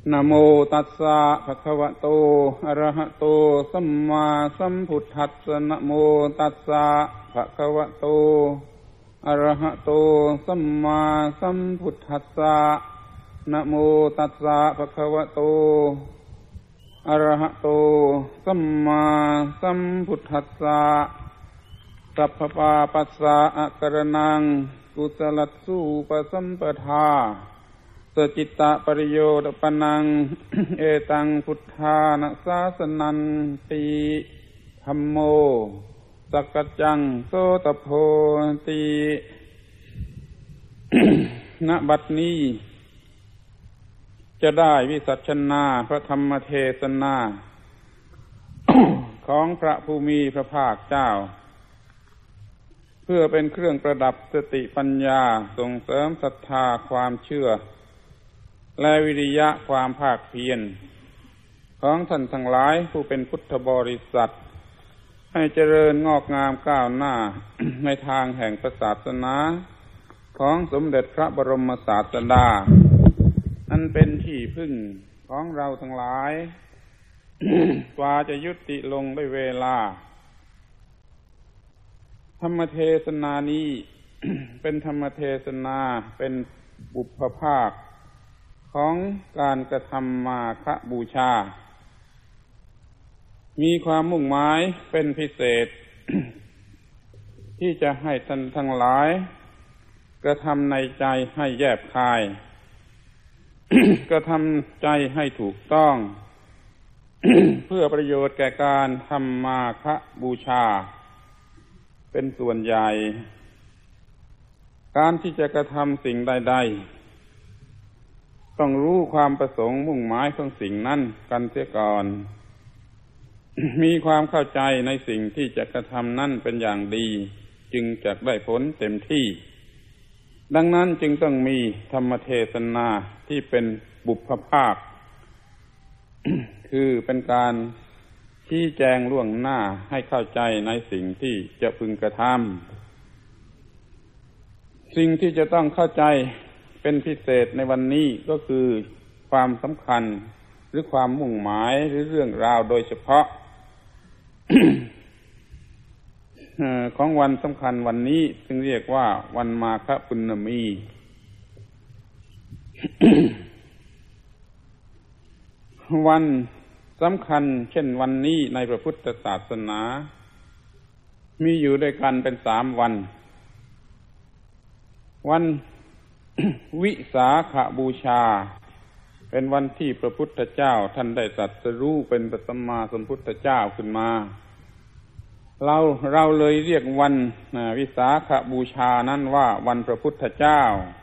นะโมตัสสะภะคะวะโตอะระหะโตสัมมาสัมพุทธัสสะนะโมตัสสะภะคะวะโตอะระหะโตสัมมาสัมพุทธัสสะนะโมตัสสะภะคะวะโตอะระหะโตสัมมาสัมพุทธัสสะสัพพปาปัสสะอะกะนังกุศลัสสุปสัมปทาสจิตตปริโยดปนัง เอตังพุทธานะสาสนันติธัมโมสักกัจจังโสตโพติ ณ บัดนี้จะได้วิสัชนาพระธรรมเทศนา ของพระผู้มีพระภาคเจ้าเพื่อเป็นเครื่องประดับสติปัญญาส่งเสริมศรัทธาความเชื่อและวิริยะความภาคเพียรของท่านทั้งหลายผู้เป็นพุทธบริษัทให้เจริญงอกงามก้าวหน้า ในทางแห่งศาสนาของสมเด็จพระบรมศาสดาอันเป็นที่พึ่งของเราทั้งหลาย กว่าจะยุติลงด้วยเวลาธรรมเทศนานี้ เป็นธรรมเทศนาเป็นบุพภาคของการกระทำมาฆบูชามีความมุ่งหมายเป็นพิเศษ ที่จะให้ท่านทั้งหลายกระทำในใจให้แยบคาย กระทำใจให้ถูกต้อง เพื่อประโยชน์แก่การทำมาฆบูชาเป็นส่วนใหญ่การที่จะกระทำสิ่งใดๆต้องรู้ความประสงค์มุ่งหมายของสิ่งนั้นกันเสียก่อน มีความเข้าใจในสิ่งที่จะกระทำนั้นเป็นอย่างดีจึงจะได้ผลเต็มที่ดังนั้นจึงต้องมีธรรมเทศนาที่เป็นบุพภาค คือเป็นการชี้แจงล่วงหน้าให้เข้าใจในสิ่งที่จะพึงกระทำสิ่งที่จะต้องเข้าใจเป็นพิเศษในวันนี้ก็คือความสำคัญหรือความมุ่งหมายหรือเรื่องราวโดยเฉพาะ ของวันสำคัญวันนี้ซึ่งเรียกว่าวันมาฆปุณณมี วันสำคัญเช่นวันนี้ในพระพุทธศาสนามีอยู่ด้วยกันเป็น3 วันวัน วิสาขบูชาเป็นวันที่พระพุทธเจ้าท่านได้ตรัสรู้เป็นพระสัมมาสัมพุทธเจ้าขึ้นมาเราเลยเรียกวันวิสาขบูชานั้นว่าวันพระพุทธเจ้า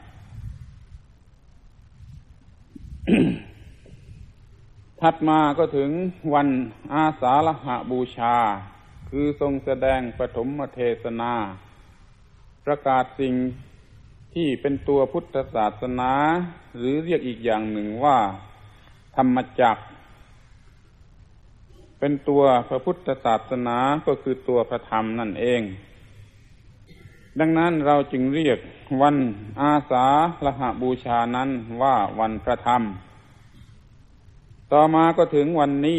ถัดมาก็ถึงวันอาสาฬหบูชาคือทรงแสดงปฐมเทศนาประกาศสิ่งที่เป็นตัวพุทธศาสนาหรือเรียกอีกอย่างหนึ่งว่าธรรมจักรเป็นตัวพระพุทธศาสนาก็คือตัวพระธรรมนั่นเองดังนั้นเราจึงเรียกวันอาสาฬหบูชานั้นว่าวันพระธรรมต่อมาก็ถึงวันนี้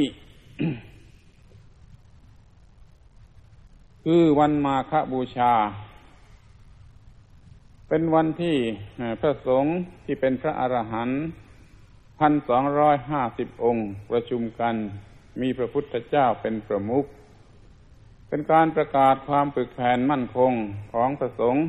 คือวันมาฆบูชาเป็นวันที่พระสงฆ์ที่เป็นพระอรหันต์ 1,250 องค์ประชุมกันมีพระพุทธเจ้าเป็นประมุขเป็นการประกาศความปึกแผ่นมั่นคงของพระสงฆ์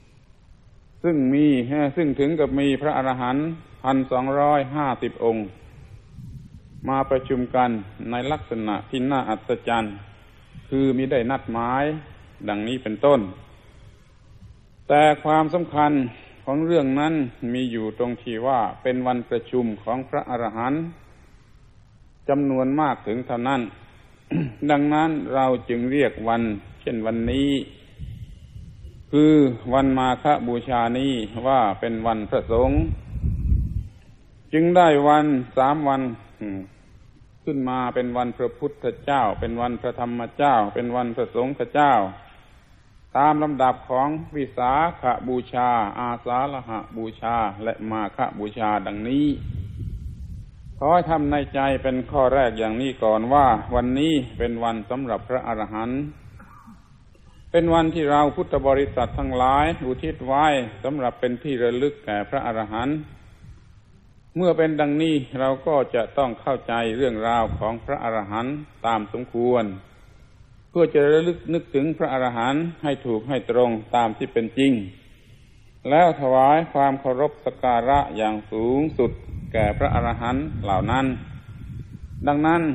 ซึ่งถึงกับมีพระอรหันต์ 1,250 องค์มาประชุมกันในลักษณะที่น่าอัศจรรย์คือมิได้นัดหมายดังนี้เป็นต้นแต่ความสำคัญของเรื่องนั้นมีอยู่ตรงที่ว่าเป็นวันประชุมของพระอรหันต์จำนวนมากถึงเท่านั้น ดังนั้นเราจึงเรียกวันเช่นวันนี้คือวันมาฆบูชานี้ว่าเป็นวันพระสงฆ์จึงได้วัน3 วันขึ้นมาเป็นวันพระพุทธเจ้าเป็นวันพระธรรมเจ้าเป็นวันพระสงฆ์เจ้าตามลำดับของวิสาขบูชาอาสาฬหบูชาและมาฆบูชาดังนี้ขอให้ทำในใจเป็นข้อแรกอย่างนี้ก่อนว่าวันนี้เป็นวันสำหรับพระอรหันต์เป็นวันที่เราพุทธบริษัททั้งหลายอุทิศไว้สำหรับเป็นที่ระลึกแก่พระอรหันต์เมื่อเป็นดังนี้เราก็จะต้องเข้าใจเรื่องราวของพระอรหันต์ตามสมควรเพื่อจะระลึกนึกถึงพระอรหันต์ให้ถูกให้ตรงตามที่เป็นจริงแล้วถวายความเคารพสักการะอย่างสูงสุดแก่พระอรหันต์เหล่านั้นดังนั้น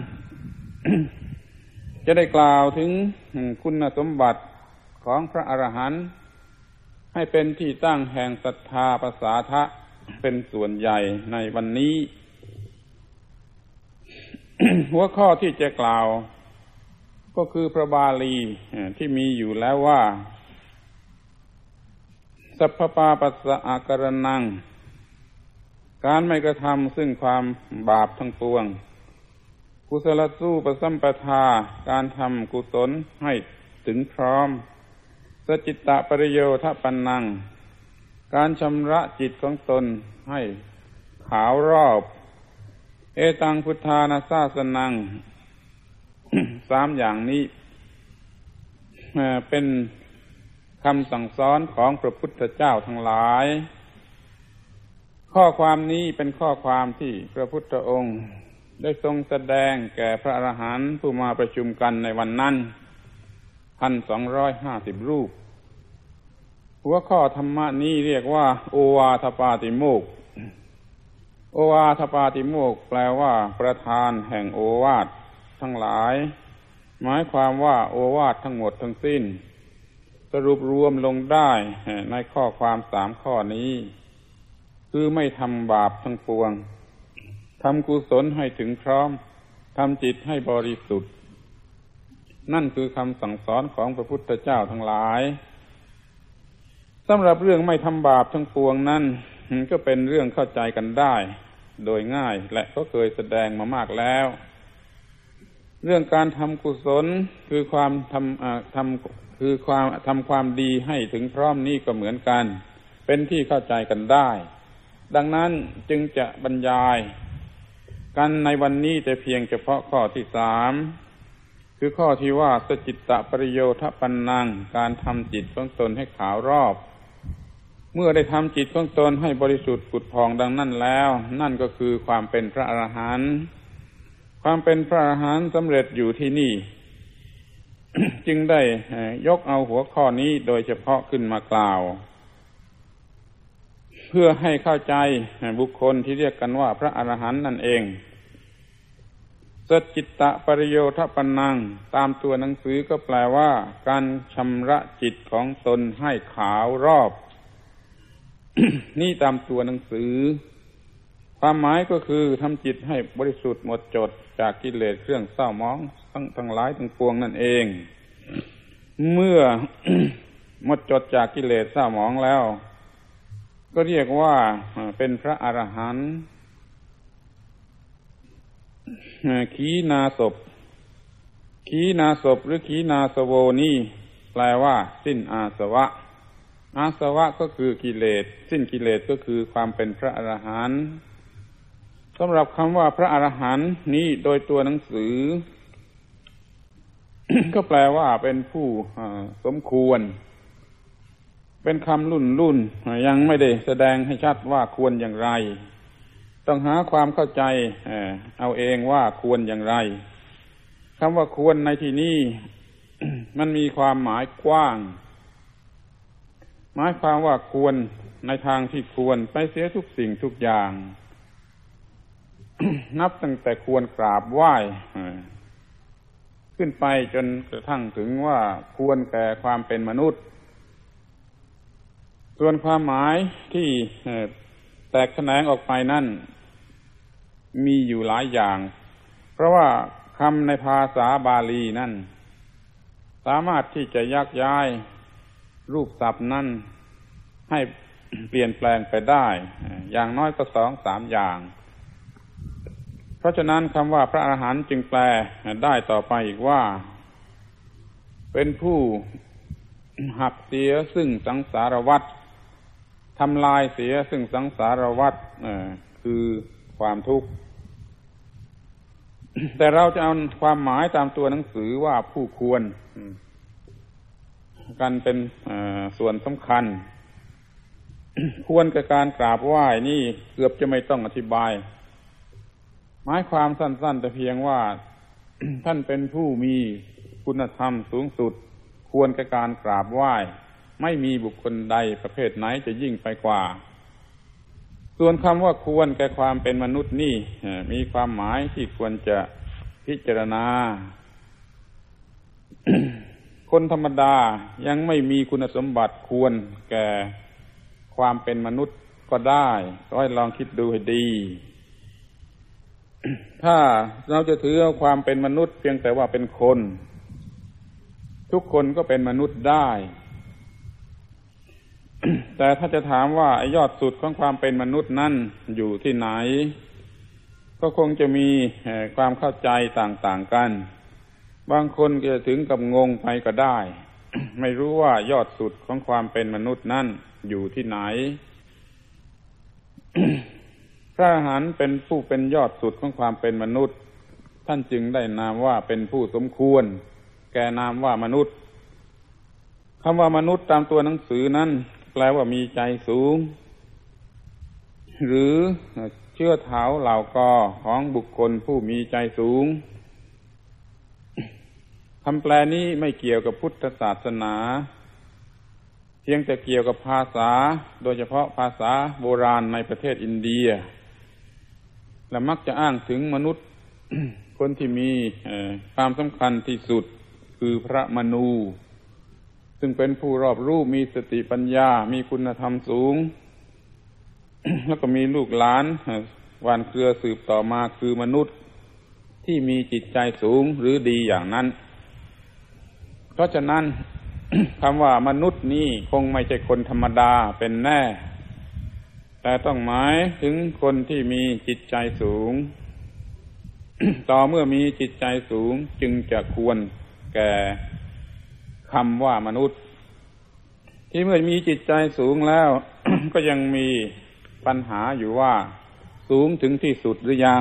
จะได้กล่าวถึงคุณสมบัติของพระอรหันต์ให้เป็นที่ตั้งแห่งศรัทธาประสาทะเป็นส่วนใหญ่ในวันนี้ หัวข้อที่จะกล่าวก็คือพระบาลีที่มีอยู่แล้วว่าสัพพปาปัสสะอาการนังการไม่กระทำซึ่งความบาปทั้งปวงกุศลสู้ปสัมปทาการทำกุศลให้ถึงพร้อมสจิตตปริโยทปันนังการชำระจิตของตนให้ขาวรอบเอตังพุทธานาสาสนัง สามอย่างนี้เป็นคำสั่งสอนของพระพุทธเจ้าทั้งหลายข้อความนี้เป็นข้อความที่พระพุทธองค์ได้ทรงแสดงแก่พระอรหันต์ผู้มาประชุมกันในวันนั้น 1,250 รูปหัวข้อธรรมะนี้เรียกว่าโอวาทปาติโมกข์โอวาทปาติโมกข์แปลว่าประธานแห่งโอวาททั้งหลายหมายความว่าโอวาททั้งหมดทั้งสิ้นสรุปรวมลงได้ในข้อความ3ข้อนี้คือไม่ทำบาปทั้งปวงทำกุศลให้ถึงพร้อมทำจิตให้บริสุทธิ์นั่นคือคำสั่งสอนของพระพุทธเจ้าทั้งหลายสำหรับเรื่องไม่ทำบาปทั้งปวงนั้นก็เป็นเรื่องเข้าใจกันได้โดยง่ายและก็เคยแสดงมามากแล้วเรื่องการทำกุศลคือความทำความดีให้ถึงพร้อมนี้ก็เหมือนกันเป็นที่เข้าใจกันได้ดังนั้นจึงจะบรรยายกันในวันนี้แต่เพียงเฉพาะข้อที่3คือข้อที่ว่าสจิตตปริโยทปันนังการทำจิตของตนให้ขาวรอบเมื่อได้ทำจิตของตนให้บริสุทธิ์ผุดผ่องดังนั้นแล้วนั่นก็คือความเป็นพระอรหันต์ความเป็นพระอรหันต์สำเร็จอยู่ที่นี่ จึงได้ยกเอาหัวข้อนี้โดยเฉพาะขึ้นมากล่าวเพื่อให้เข้าใจบุคคลที่เรียกกันว่าพระอรหันต์นั่นเองสัจจิตตปริโยทปันนังตามตัวหนังสือก็แปลว่าการชำระจิตของตนให้ขาวรอบ นี่ตามตัวหนังสือความหมายก็คือทำจิตให้บริสุทธิ์หมดจดจากกิเลสเครื่องเศร้าหมองทั้งหลายทั้งปวงนั่นเองเมื่อ หมดจดจากกิเลสเศร้าหมองแล้วก็เรียกว่าเป็นพระอรหันต์ขีณาสพขีณาสพหรือขีณาสโวนี่แปลว่าสิ้นอาสวะอาสวะก็คือกิเลสสิ้นกิเลสก็คือความเป็นพระอรหันต์สำหรับคำว่าพระอรหันต์นี้โดยตัวหนังสือ ก็แปลว่าเป็นผู้สมควรเป็นคำรุ่นยังไม่ได้แสดงให้ชัดว่าควรอย่างไรต้องหาความเข้าใจเอาเองว่าควรอย่างไรคำว่าควรในที่นี้ มันมีความหมายกว้างหมายความว่าควรในทางที่ควรไปเสียทุกสิ่งทุกอย่าง นับตั้งแต่ควรกราบไหว้ขึ้นไปจนกระทั่งถึงว่าควรแก่ความเป็นมนุษย์ส่วนความหมายที่แตกแขนงออกไปนั่นมีอยู่หลายอย่างเพราะว่าคำในภาษาบาลีนั่นสามารถที่จะยักย้ายรูปศัพท์นั้นให้เปลี่ยนแปลงไปได้อย่างน้อยก็ 2-3 อย่างเพราะฉะนั้นคำว่าพระอรหันต์จึงแปลได้ต่อไปอีกว่าเป็นผู้หักเสียซึ่งสังสารวัฏทำลายเสียซึ่งสังสารวัฏคือความทุกข์แต่เราจะเอาความหมายตามตัวหนังสือว่าผู้ควรกันเป็นส่วนสำคัญ ควรกับการกราบไหว้นี่เกือบจะไม่ต้องอธิบายหมายความสั้นๆแต่เพียงว่า ท่านเป็นผู้มีคุณธรรมสูงสุดควรกับการกราบไหว้ไม่มีบุคคลใดประเภทไหนจะยิ่งไปกว่าส่วนคำว่าควรแก่ความเป็นมนุษย์นี่มีความหมายที่ควรจะพิจารณา คนธรรมดายังไม่มีคุณสมบัติควรแก่ความเป็นมนุษย์ก็ได้ก็ให้ลองคิดดูให้ดี ถ้าเราจะถือเอาความเป็นมนุษย์เพียงแต่ว่าเป็นคนทุกคนก็เป็นมนุษย์ได้ แต่ถ้าจะถามว่ายอดสุดของความเป็นมนุษย์นั้นอยู่ที่ไหนก็คงจะมีความเข้าใจต่างๆกันบางคนก็จะถึงกับงงไปก็ได้ ไม่รู้ว่ายอดสุดของความเป็นมนุษย์นั้นอยู่ที่ไหน พระอรหันต์เป็นผู้เป็นยอดสุดของความเป็นมนุษย์ท่านจึงได้นามว่าเป็นผู้สมควรแก่นามว่ามนุษย์คำว่ามนุษย์ตามตัวหนังสือนั้นแปลว่ามีใจสูงหรือเชื้อเถาเหล่ากอของบุคคลผู้มีใจสูงคำแปลนี้ไม่เกี่ยวกับพุทธศาสนาเพียงแต่เกี่ยวกับภาษาโดยเฉพาะภาษาโบราณในประเทศอินเดียและมักจะอ้างถึงมนุษย์ คนที่มีความสำคัญที่สุดคือพระมนูซึ่งเป็นผู้รอบรู้มีสติปัญญามีคุณธรรมสูง แล้วก็มีลูกหลานหว่านเครือสืบต่อมาคือมนุษย์ที่มีจิตใจสูงหรือดีอย่างนั้นเพราะฉะนั้น คำว่ามนุษย์นี่คงไม่ใช่คนธรรมดาเป็นแน่แต่ต้องหมายถึงคนที่มีจิตใจสูง ต่อเมื่อมีจิตใจสูงจึงจะควรแก่คำว่ามนุษย์ที่เมื่อมีจิตใจสูงแล้ว ก็ยังมีปัญหาอยู่ว่าสูงถึงที่สุดหรือยัง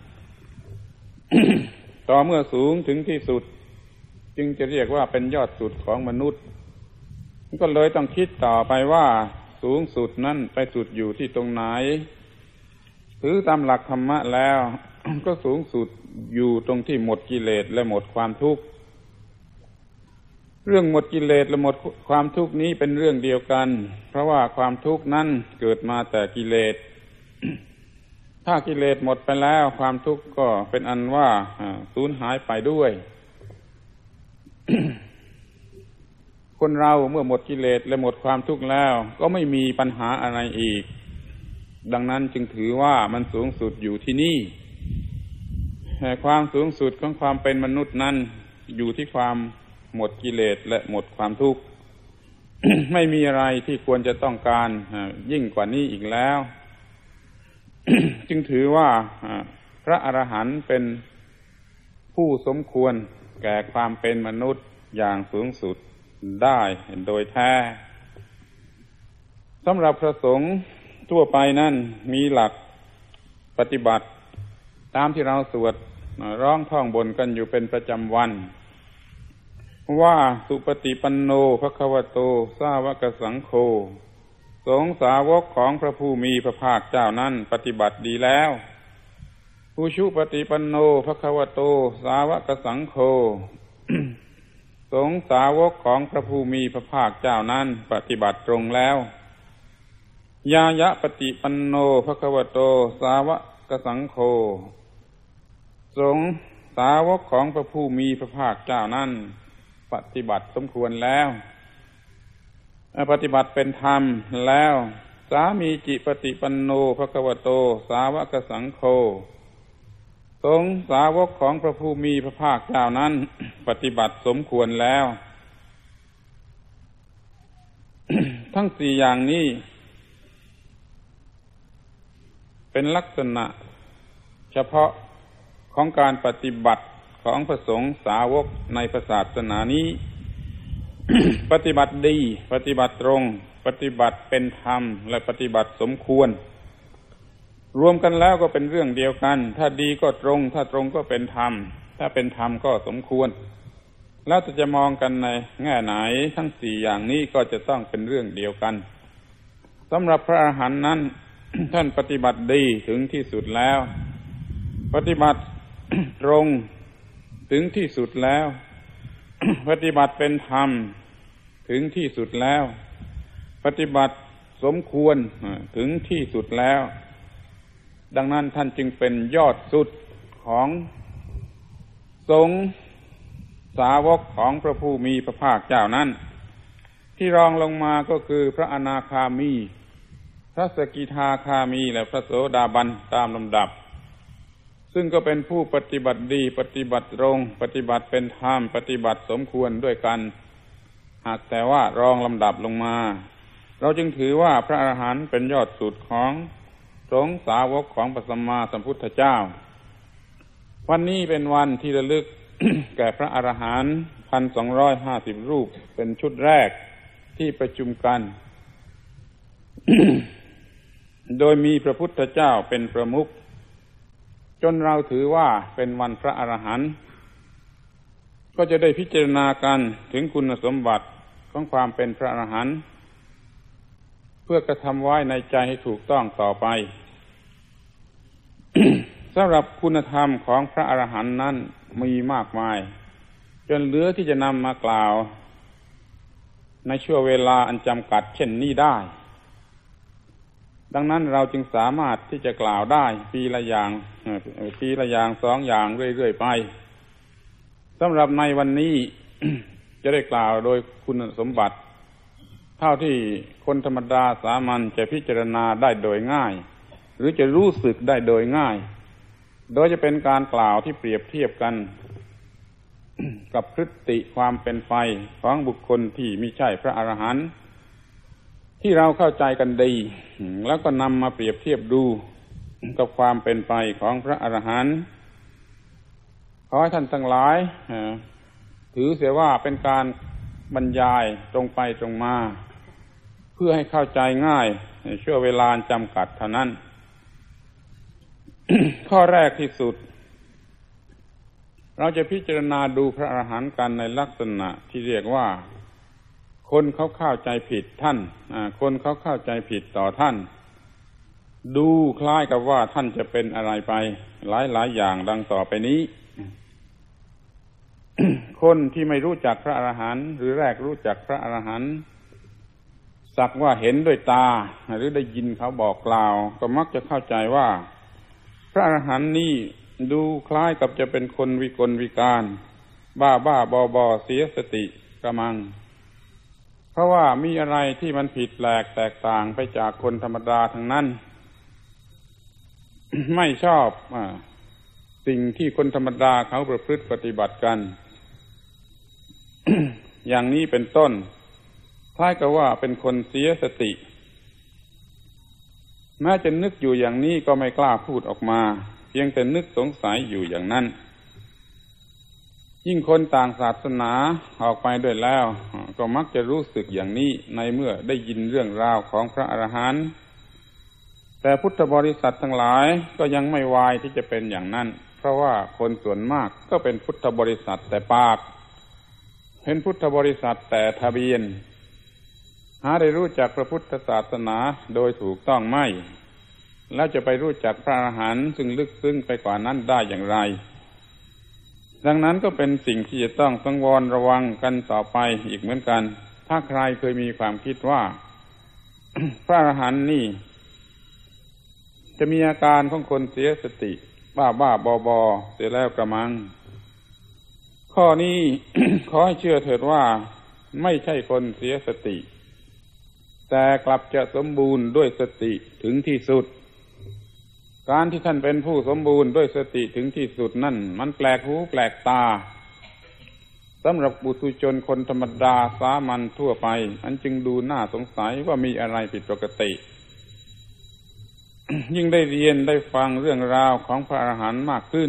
ต่อเมื่อสูงถึงที่สุดจึงจะเรียกว่าเป็นยอดสุดของมนุษย์ก็เลยต้องคิดต่อไปว่าสูงสุดนั้นไปสุดอยู่ที่ตรงไหนถือตามหลักธรรมะแล้ว ก็สูงสุดอยู่ตรงที่หมดกิเลสและหมดความทุกข์เรื่องหมดกิเลสและหมดความทุกข์นี้เป็นเรื่องเดียวกันเพราะว่าความทุกข์นั้นเกิดมาแต่กิเลส ถ้ากิเลสหมดไปแล้วความทุกข์ก็เป็นอันว่าสูญหายไปด้วย คนเราเมื่อหมดกิเลสและหมดความทุกข์แล้วก็ไม่มีปัญหาอะไรอีกดังนั้นจึงถือว่ามันสูงสุดอยู่ที่นี่แต่ความสูงสุดของความเป็นมนุษย์นั้นอยู่ที่ความหมดกิเลสและหมดความทุกข์ ไม่มีอะไรที่ควรจะต้องการยิ่งกว่านี้อีกแล้ว จึงถือว่าพระอรหันต์เป็นผู้สมควรแก่ความเป็นมนุษย์อย่างสูงสุดได้โดยแท้สำหรับพระสงฆ์ทั่วไปนั้นมีหลักปฏิบัติตามที่เราสวดร้องท่องบนกันอยู่เป็นประจำวันว่าสุปฏิปันโนภควโตสาวกสังโฆสงฆ์สาวกของพระผู้มีพระภาคเจ้านั้นปฏิบัติดีแล้วอุชุปฏิปันโนภควโตสาวกสังโฆ สงฆ์สาวกของพระผู้มีพระภาคเจ้านั้นปฏิบัติตรงแล้วยายะปฏิปันโนภควโตสาวกสังโฆสงฆ์สาวกของพระผู้มีพระภาคเจ้านั้นปฏิบัติสมควรแล้วปฏิบัติเป็นธรรมแล้วสามีจิปฏิปันโนภควโตสาวกสังโฆสงฆ์สาวกของพระผู้มีพระภาคเจ้านั้นปฏิบัติสมควรแล้ว ทั้งสี่อย่างนี้เป็นลักษณะเฉพาะของการปฏิบัติของพระสงฆ์สาวกในศาสนานี้ ปฏิบัติดีปฏิบัติตรงปฏิบัติเป็นธรรมและปฏิบัติสมควรรวมกันแล้วก็เป็นเรื่องเดียวกันถ้าดีก็ตรงถ้าตรงก็เป็นธรรมถ้าเป็นธรรมก็สมควรแล้วจะมองกันในแง่ไหนทั้ง4อย่างนี้ก็จะต้องเป็นเรื่องเดียวกันสำหรับพระอรหันต์นั้น ท่านปฏิบัติดีถึงที่สุดแล้วปฏิบัติ ตรงถึงที่สุดแล้ว ปฏิบัติเป็นธรรมถึงที่สุดแล้วปฏิบัติสมควรถึงที่สุดแล้วดังนั้นท่านจึงเป็นยอดสุดของสงฆ์สาวกของพระผู้มีพระภาคเจ้านั้นที่รองลงมาก็คือพระอนาคามีพระสกิทาคามีและพระโสดาบันตามลำดับซึ่งก็เป็นผู้ปฏิบัติดีปฏิบัติตรงปฏิบัติเป็นธรรมปฏิบัติสมควรด้วยกันหากแต่ว่ารองลำดับลงมาเราจึงถือว่าพระอรหันต์เป็นยอดสุดของสงฆ์สาวกของพระสัมมาสัมพุทธเจ้าวันนี้เป็นวันที่ระลึก แก่พระอรหันต์ 1,250 รูปเป็นชุดแรกที่ประชุมกัน โดยมีพระพุทธเจ้าเป็นประมุขจนเราถือว่าเป็นวันพระอรหันต์ก็จะได้พิจารณากันถึงคุณสมบัติของความเป็นพระอรหันต์เพื่อกระทำไว้ในใจให้ถูกต้องต่อไป สำหรับคุณธรรมของพระอรหันต์นั้นมีมากมายจนเหลือที่จะนำมากล่าวในช่วงเวลาอันจำกัดเช่นนี้ได้ดังนั้นเราจึงสามารถที่จะกล่าวได้ปีละอย่าง2 อย่างเรื่อยๆไปสำหรับในวันนี้ จะได้กล่าวโดยคุณสมบัติเท่าที่คนธรรมดาสามัญจะพิจารณาได้โดยง่ายหรือจะรู้สึกได้โดยง่ายโดยจะเป็นการกล่าวที่เปรียบเทียบกัน กับพฤติความเป็นไปของบุคคลที่มิใช่พระอรหันต์ที่เราเข้าใจกันดีแล้วก็นำมาเปรียบเทียบดูกับความเป็นไปของพระอรหันต์ขอให้ท่านทั้งหลายถือเสียว่าเป็นการบรรยายตรงไปตรงมาเพื่อให้เข้าใจง่ายในช่วงเวลาจำกัดเท่านั้น ข้อแรกที่สุดเราจะพิจารณาดูพระอรหันต์กันในลักษณะที่เรียกว่าคนเขาเข้าใจผิดท่านคนเขาเข้าใจผิดต่อท่านดูคล้ายกับว่าท่านจะเป็นอะไรไปหลายอย่างดังต่อไปนี้ คนที่ไม่รู้จักพระอรหันต์หรือแรกรู้จักพระอรหันต์สักว่าเห็นด้วยตาหรือได้ยินเขาบอกกล่าวก็มักจะเข้าใจว่าพระอรหันต์นี่ดูคล้ายกับจะเป็นคนวิกลวิการบ้าบอเสียสติกระมังเพราะว่ามีอะไรที่มันผิดแปลกแตกต่างไปจากคนธรรมดาทั้งนั้น ไม่ชอบสิ่งที่คนธรรมดาเขาประพฤติปฏิบัติกัน อย่างนี้เป็นต้นคล้ายกับว่าเป็นคนเสียสติแม้จะนึกอยู่อย่างนี้ก็ไม่กล้าพูดออกมาเพียงแต่นึกสงสัยอยู่อย่างนั้นยิ่งคนต่างศาสนาออกไปด้วยแล้วก็มักจะรู้สึกอย่างนี้ในเมื่อได้ยินเรื่องราวของพระอรหันต์แต่พุทธบริษัททั้งหลายก็ยังไม่วายที่จะเป็นอย่างนั้นเพราะว่าคนส่วนมากก็เป็นพุทธบริษัทแต่ปากเป็นพุทธบริษัทแต่ทะเบียนหาได้รู้จักพระพุทธศาสนาโดยถูกต้องไม่แล้วจะไปรู้จักพระอรหันต์ซึ่งลึกซึ้งไปกว่านั้นได้อย่างไรดังนั้นก็เป็นสิ่งที่จะต้องสังวรระวังกันต่อไปอีกเหมือนกันถ้าใครเคยมีความคิดว่า พระอรหันต์นี่จะมีอาการของคนเสียสติบ้าบอเสียแล้วกระมังข้อนี้ ขอให้เชื่อเถิดว่าไม่ใช่คนเสียสติแต่กลับจะสมบูรณ์ด้วยสติถึงที่สุดการที่ท่านเป็นผู้สมบูรณ์ด้วยสติถึงที่สุดนั่นมันแปลกหูแปลกตาสำหรับปุถุชนคนธรรมดาสามัญทั่วไปอันจึงดูน่าสงสัยว่ามีอะไรผิดปกติ ยิ่งได้เรียนได้ฟังเรื่องราวของพระอรหันต์มากขึ้น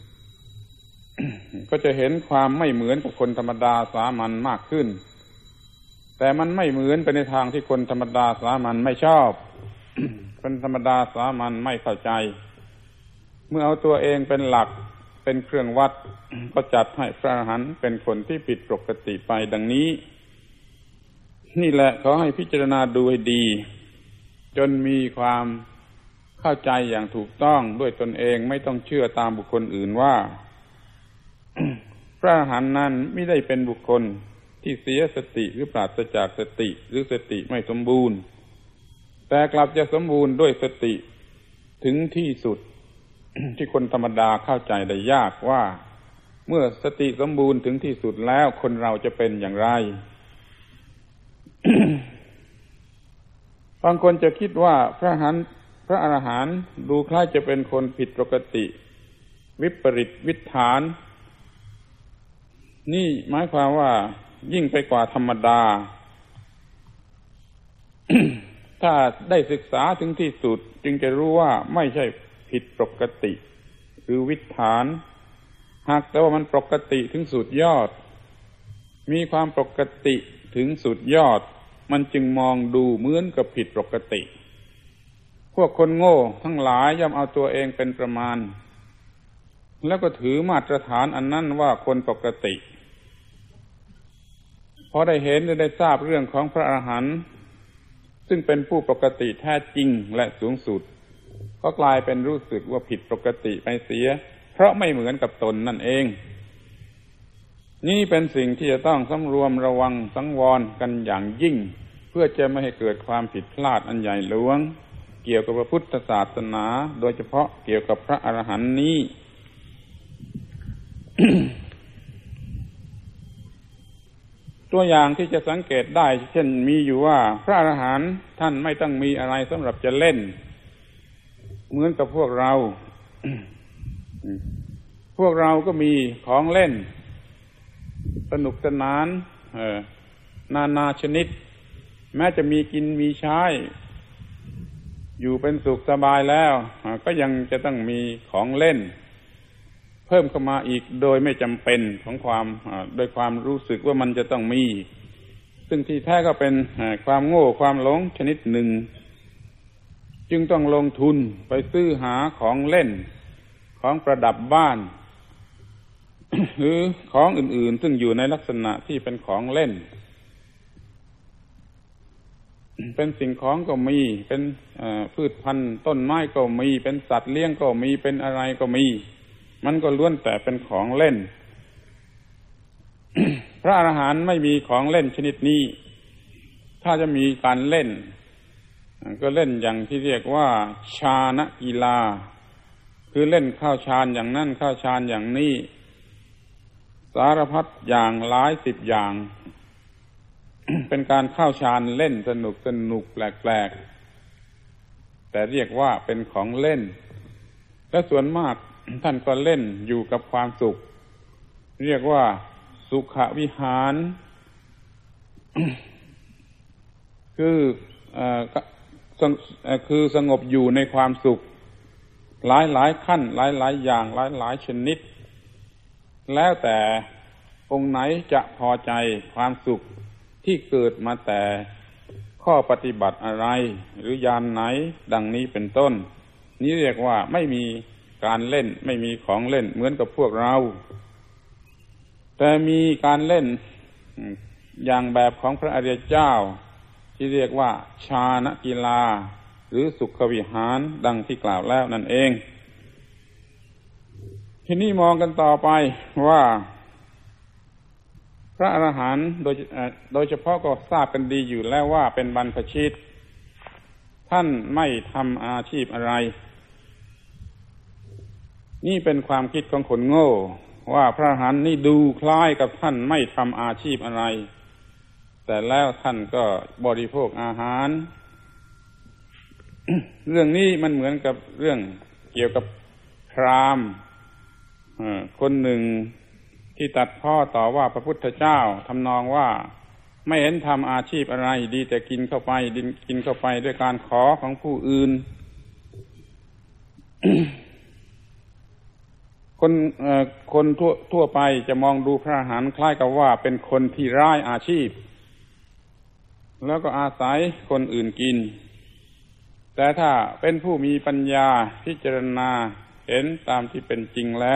ก็จะเห็นความไม่เหมือนกับคนธรรมดาสามัญมากขึ้นแต่มันไม่เหมือนไปในทางที่คนธรรมดาสามัญไม่ชอบเป็นธรรมดาสามัญไม่เข้าใจเมื่อเอาตัวเองเป็นหลักเป็นเครื่องวัด ก็จัดให้พระอรหันต์เป็นคนที่ผิดปกติไปดังนี้นี่แหละขอให้พิจารณาดูให้ดีจนมีความเข้าใจอย่างถูกต้องด้วยตนเองไม่ต้องเชื่อตามบุคคลอื่นว่า พระอรหันต์นั้นไม่ได้เป็นบุคคลที่เสียสติหรือปราศจากสติหรือสติไม่สมบูรณ์แต่กลับจะสมบูรณ์ด้วยสติถึงที่สุด ที่คนธรรมดาเข้าใจได้ยากว่าเมื่อสติสมบูรณ์ถึงที่สุดแล้วคนเราจะเป็นอย่างไร บางคนจะคิดว่าพระอรหันต์ดูคล้ายจะเป็นคนผิดปกติวิปริตวิถานนี่หมายความว่ายิ่งไปกว่าธรรมดา ถ้าได้ศึกษาถึงที่สุดจึงจะรู้ว่าไม่ใช่ผิดปกติหรือวิถานหากแต่ว่ามันปกติถึงสุดยอดมีความปกติถึงสุดยอดมันจึงมองดูเหมือนกับผิดปกติพวกคนโง่ทั้งหลายย่อมเอาตัวเองเป็นประมาณแล้วก็ถือมาตรฐานอันนั้นว่าคนปกติพอได้เห็นได้ทราบเรื่องของพระอรหันต์ซึ่งเป็นผู้ปกติแท้จริงและสูงสุดก็กลายเป็นรู้สึกว่าผิดปกติไปเสียเพราะไม่เหมือนกับตนนั่นเองนี่เป็นสิ่งที่จะต้องสำรวมระวังสังวรกันอย่างยิ่งเพื่อจะไม่ให้เกิดความผิดพลาดอันใหญ่หลวงเกี่ยวกับพระพุทธศาสนาโดยเฉพาะเกี่ยวกับพระอรหันต์นี้ ตัวอย่างที่จะสังเกตได้เช่นมีอยู่ว่าพระอรหันต์ท่านไม่ต้องมีอะไรสำหรับจะเล่นเหมือนกับพวกเรา พวกเราก็มีของเล่นสนุกสนานนานาชนิดแม้จะมีกินมีใช้อยู่เป็นสุขสบายแล้วก็ยังจะต้องมีของเล่นเพิ่มเข้ามาอีกโดยไม่จำเป็นของโดยความรู้สึกว่ามันจะต้องมีซึ่งที่แท้ก็เป็นความโง่ความหลงชนิดหนึ่งจึงต้องลงทุนไปซื้อหาของเล่นของประดับบ้าน หรือของอื่นๆซึ่งอยู่ในลักษณะที่เป็นของเล่น เป็นสิ่งของก็มีเป็นพืชพันธุ์ต้นไม้ก็มีเป็นสัตว์เลี้ยงก็มีเป็นอะไรก็มีมันก็ล้วนแต่เป็นของเล่น พระอรหันต์ไม่มีของเล่นชนิดนี้ถ้าจะมีการเล่นก็เล่นอย่างที่เรียกว่าฌานกีฬาคือเล่นเข้าฌานอย่างนั้นเข้าฌานอย่างนี้สารพัดอย่างหลายสิบอย่าง เป็นการเข้าฌานเล่นสนุกแปลกๆแต่เรียกว่าเป็นของเล่นและส่วนมาก ท่านก็เล่นอยู่กับความสุขเรียกว่าสุขวิหาร คือสงบอยู่ในความสุขหลายขั้นหลายอย่างหลายชนิดแล้วแต่องค์ไหนจะพอใจความสุขที่เกิดมาแต่ข้อปฏิบัติอะไรหรือญาณไหนดังนี้เป็นต้นนี้เรียกว่าไม่มีการเล่นไม่มีของเล่นเหมือนกับพวกเราแต่มีการเล่นอย่างแบบของพระอริยเจ้าที่เรียกว่าฌานกีฬาหรือสุขวิหารดังที่กล่าวแล้วนั่นเองทีนี้มองกันต่อไปว่าพระอรหันต์โดยเฉพาะก็ทราบกันดีอยู่แล้วว่าเป็นบรรพชิตท่านไม่ทำอาชีพอะไรนี่เป็นความคิดของคนโง่ว่าพระอรหันต์นี่ดูคล้ายกับท่านไม่ทำอาชีพอะไรแต่แล้วท่านก็บริโภคอาหาร เรื่องนี้มันเหมือนกับเรื่องเกี่ยวกับพราหมณ์คนหนึ่งที่ตัดพ้อต่อว่าพระพุทธเจ้าทำนองว่าไม่เห็นทำอาชีพอะไรดีแต่กินเข้าไปด้วยการขอของผู้อื่น คนทั่วไปจะมองดูพระอรหันต์คล้ายกับว่าเป็นคนที่ร้ายอาชีพแล้วก็อาศัยคนอื่นกินแต่ถ้าเป็นผู้มีปัญญาพิจารณาเห็นตามที่เป็นจริงแล้ว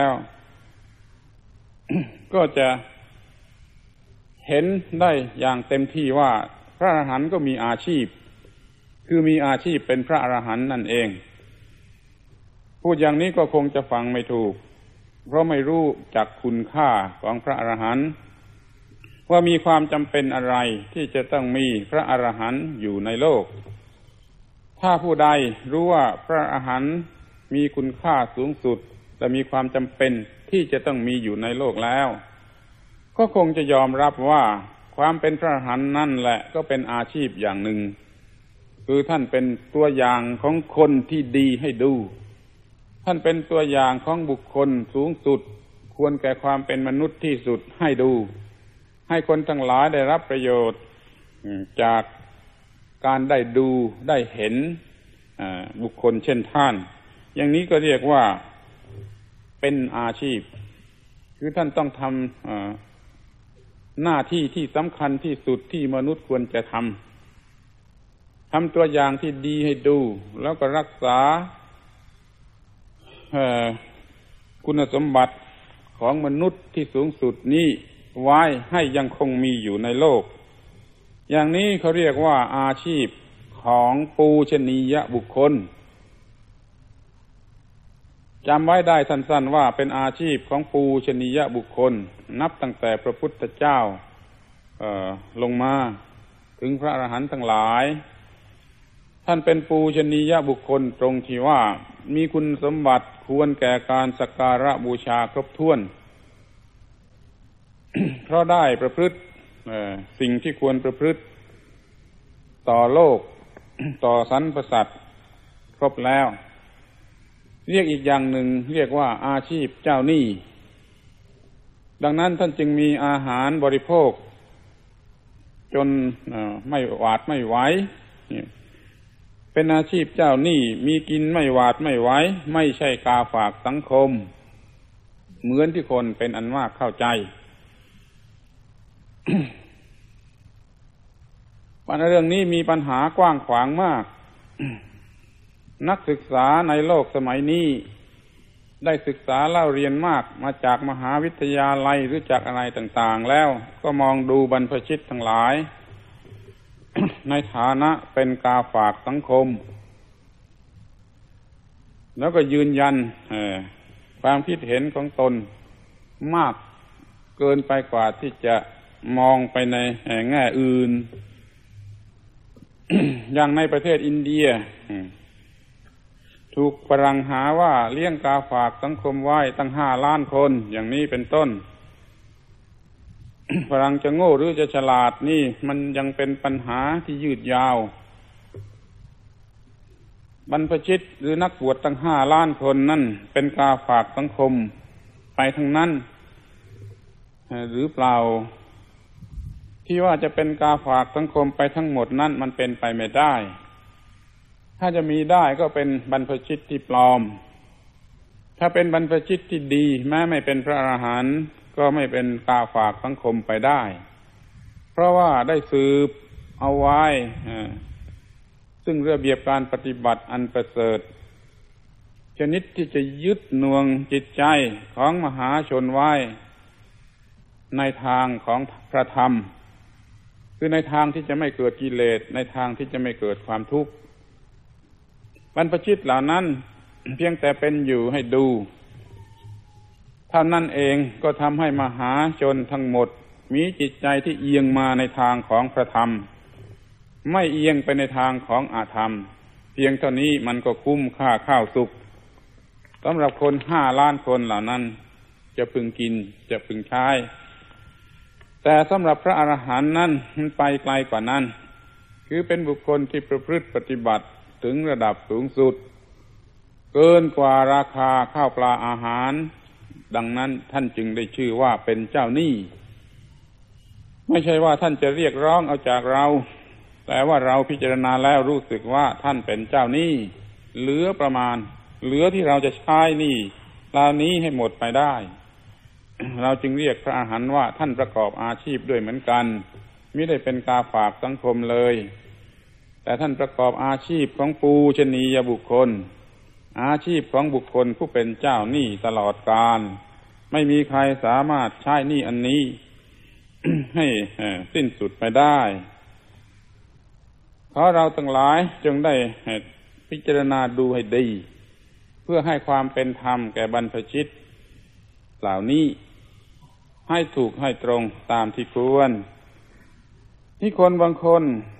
ก็จะเห็นได้อย่างเต็มที่ว่าพระอรหันต์ก็มีอาชีพคือมีอาชีพเป็นพระอรหันต์นั่นเองพูดอย่างนี้ก็คงจะฟังไม่ถูกเพราะไม่รู้จักคุณค่าของพระอรหันต์ว่ามีความจำเป็นอะไรที่จะต้องมีพระอรหันต์อยู่ในโลกถ้าผู้ใดรู้ว่าพระอรหันต์มีคุณค่าสูงสุดและมีความจำเป็นที่จะต้องมีอยู่ในโลกแล้วก็คงจะยอมรับว่าความเป็นพระอรหันต์นั่นแหละก็เป็นอาชีพอย่างหนึ่งคือท่านเป็นตัวอย่างของคนที่ดีให้ดูท่านเป็นตัวอย่างของบุคคลสูงสุดควรแก่ความเป็นมนุษย์ที่สุดให้ดูให้คนทั้งหลายได้รับประโยชน์จากการได้ดูได้เห็นบุคคลเช่นท่านอย่างนี้ก็เรียกว่าเป็นอาชีพคือท่านต้องทำหน้าที่ที่สำคัญที่สุดที่มนุษย์ควรจะทำตัวอย่างที่ดีให้ดูแล้วก็รักษาคุณสมบัติของมนุษย์ที่สูงสุดนี้ไว้ให้ยังคงมีอยู่ในโลกอย่างนี้เขาเรียกว่าอาชีพของปูชนียบุคคลจำไว้ได้สั้นๆว่าเป็นอาชีพของปูชนียบุคคลนับตั้งแต่พระพุทธเจ้าลงมาถึงพระอรหันต์ทั้งหลายท่านเป็นปูชนียบุคคลตรงที่ว่ามีคุณสมบัติควรแก่การสักการะบูชาครบถ้วน เพราะได้ประพฤติสิ่งที่ควรประพฤติต่อโลก ต่อสรรพสัตว์ครบแล้วเรียกอีกอย่างหนึ่งเรียกว่าอาชีพเจ้าหนี้ดังนั้นท่านจึงมีอาหารบริโภคจนไม่หวาดไม่ไหวเป็นอาชีพเจ้าหนี้มีกินไม่หวาดไม่ไหวไม่ใช่กาฝากสังคมเหมือนที่คนเป็นอันมากเข้าใจ เรื่องนี้มีปัญหากว้างขวางมาก นักศึกษาในโลกสมัยนี้ได้ศึกษาเล่าเรียนมากมาจากมหาวิทยาลัยหรือจากอะไรต่างๆแล้วก็มองดูบรรพชิตทั้งหลาย ในฐานะเป็นกาฝากสังคมแล้วก็ยืนยันความคิดเห็นของตนมากเกินไปกว่าที่จะมองไปในแง่อื่น อย่างในประเทศอินเดียถูกฝรั่งหาว่าเลี้ยงกาฝากสังคมไว้ตั้ง5 ล้านคนอย่างนี้เป็นต้น ฝรั่งจะโง่หรือจะฉลาดนี่มันยังเป็นปัญหาที่ยืดยาวบรรพชิตหรือนักบวชตั้ง5 ล้านคนนั่นเป็นกาฝากสังคมไปทั้งนั้นหรือเปล่าที่ว่าจะเป็นกาฝากสังคมไปทั้งหมดนั่นมันเป็นไปไม่ได้ถ้าจะมีได้ก็เป็นบรรพชิตที่ปลอมถ้าเป็นบรรพชิตที่ดีแม้ไม่เป็นพระอรหันต์ก็ไม่เป็นกาฝากสังคมไปได้เพราะว่าได้สืบเอาไว้ซึ่งระเบียบการปฏิบัติอันประเสริฐชนิดที่จะยึดหน่วงจิตใจของมหาชนไว้ในทางของพระธรรมคือในทางที่จะไม่เกิดกิเลสในทางที่จะไม่เกิดความทุกข์บรรพชิตเหล่านั้น เพียงแต่เป็นอยู่ให้ดูเท่านั้นเองก็ทำให้มหาชนทั้งหมดมีจิตใจที่เอียงมาในทางของพระธรรมไม่เอียงไปในทางของอธรรมเพียงเท่านี้มันก็คุ้มค่าข้าวสุกสำหรับคน5 ล้านคนเหล่านั้นจะพึงกินจะพึงใช้แต่สำหรับพระอรหันต์นั้นมันไปไกลกว่านั้นคือเป็นบุคคลที่ประพฤติปฏิบัติถึงระดับสูงสุดเกินกว่าราคาข้าวปลาอาหารดังนั้นท่านจึงได้ชื่อว่าเป็นเจ้าหนี้ไม่ใช่ว่าท่านจะเรียกร้องเอาจากเราแต่ว่าเราพิจารณาแล้วรู้สึกว่าท่านเป็นเจ้าหนี้เหลือประมาณเหลือที่เราจะใช้หนี้เหล่านี้ให้หมดไปได้ เราจึงเรียกพระอรหันต์ว่าท่านประกอบอาชีพด้วยเหมือนกันมิได้เป็นกาฝากสังคมเลยแต่ท่านประกอบอาชีพของปูชนียบุคคลอาชีพของบุคคลผู้เป็นเจ้าหนี้ตลอดกาลไม่มีใครสามารถใช้หนี้อันนี้ ให้สิ้นสุดไปได้ขอเราทั้งหลายจงได้พิจารณาดูให้ดีเพื่อให้ความเป็นธรรมแก่บรรพชิตเหล่านี้ให้ถูกให้ตรงตามที่ควรที่คนบางคน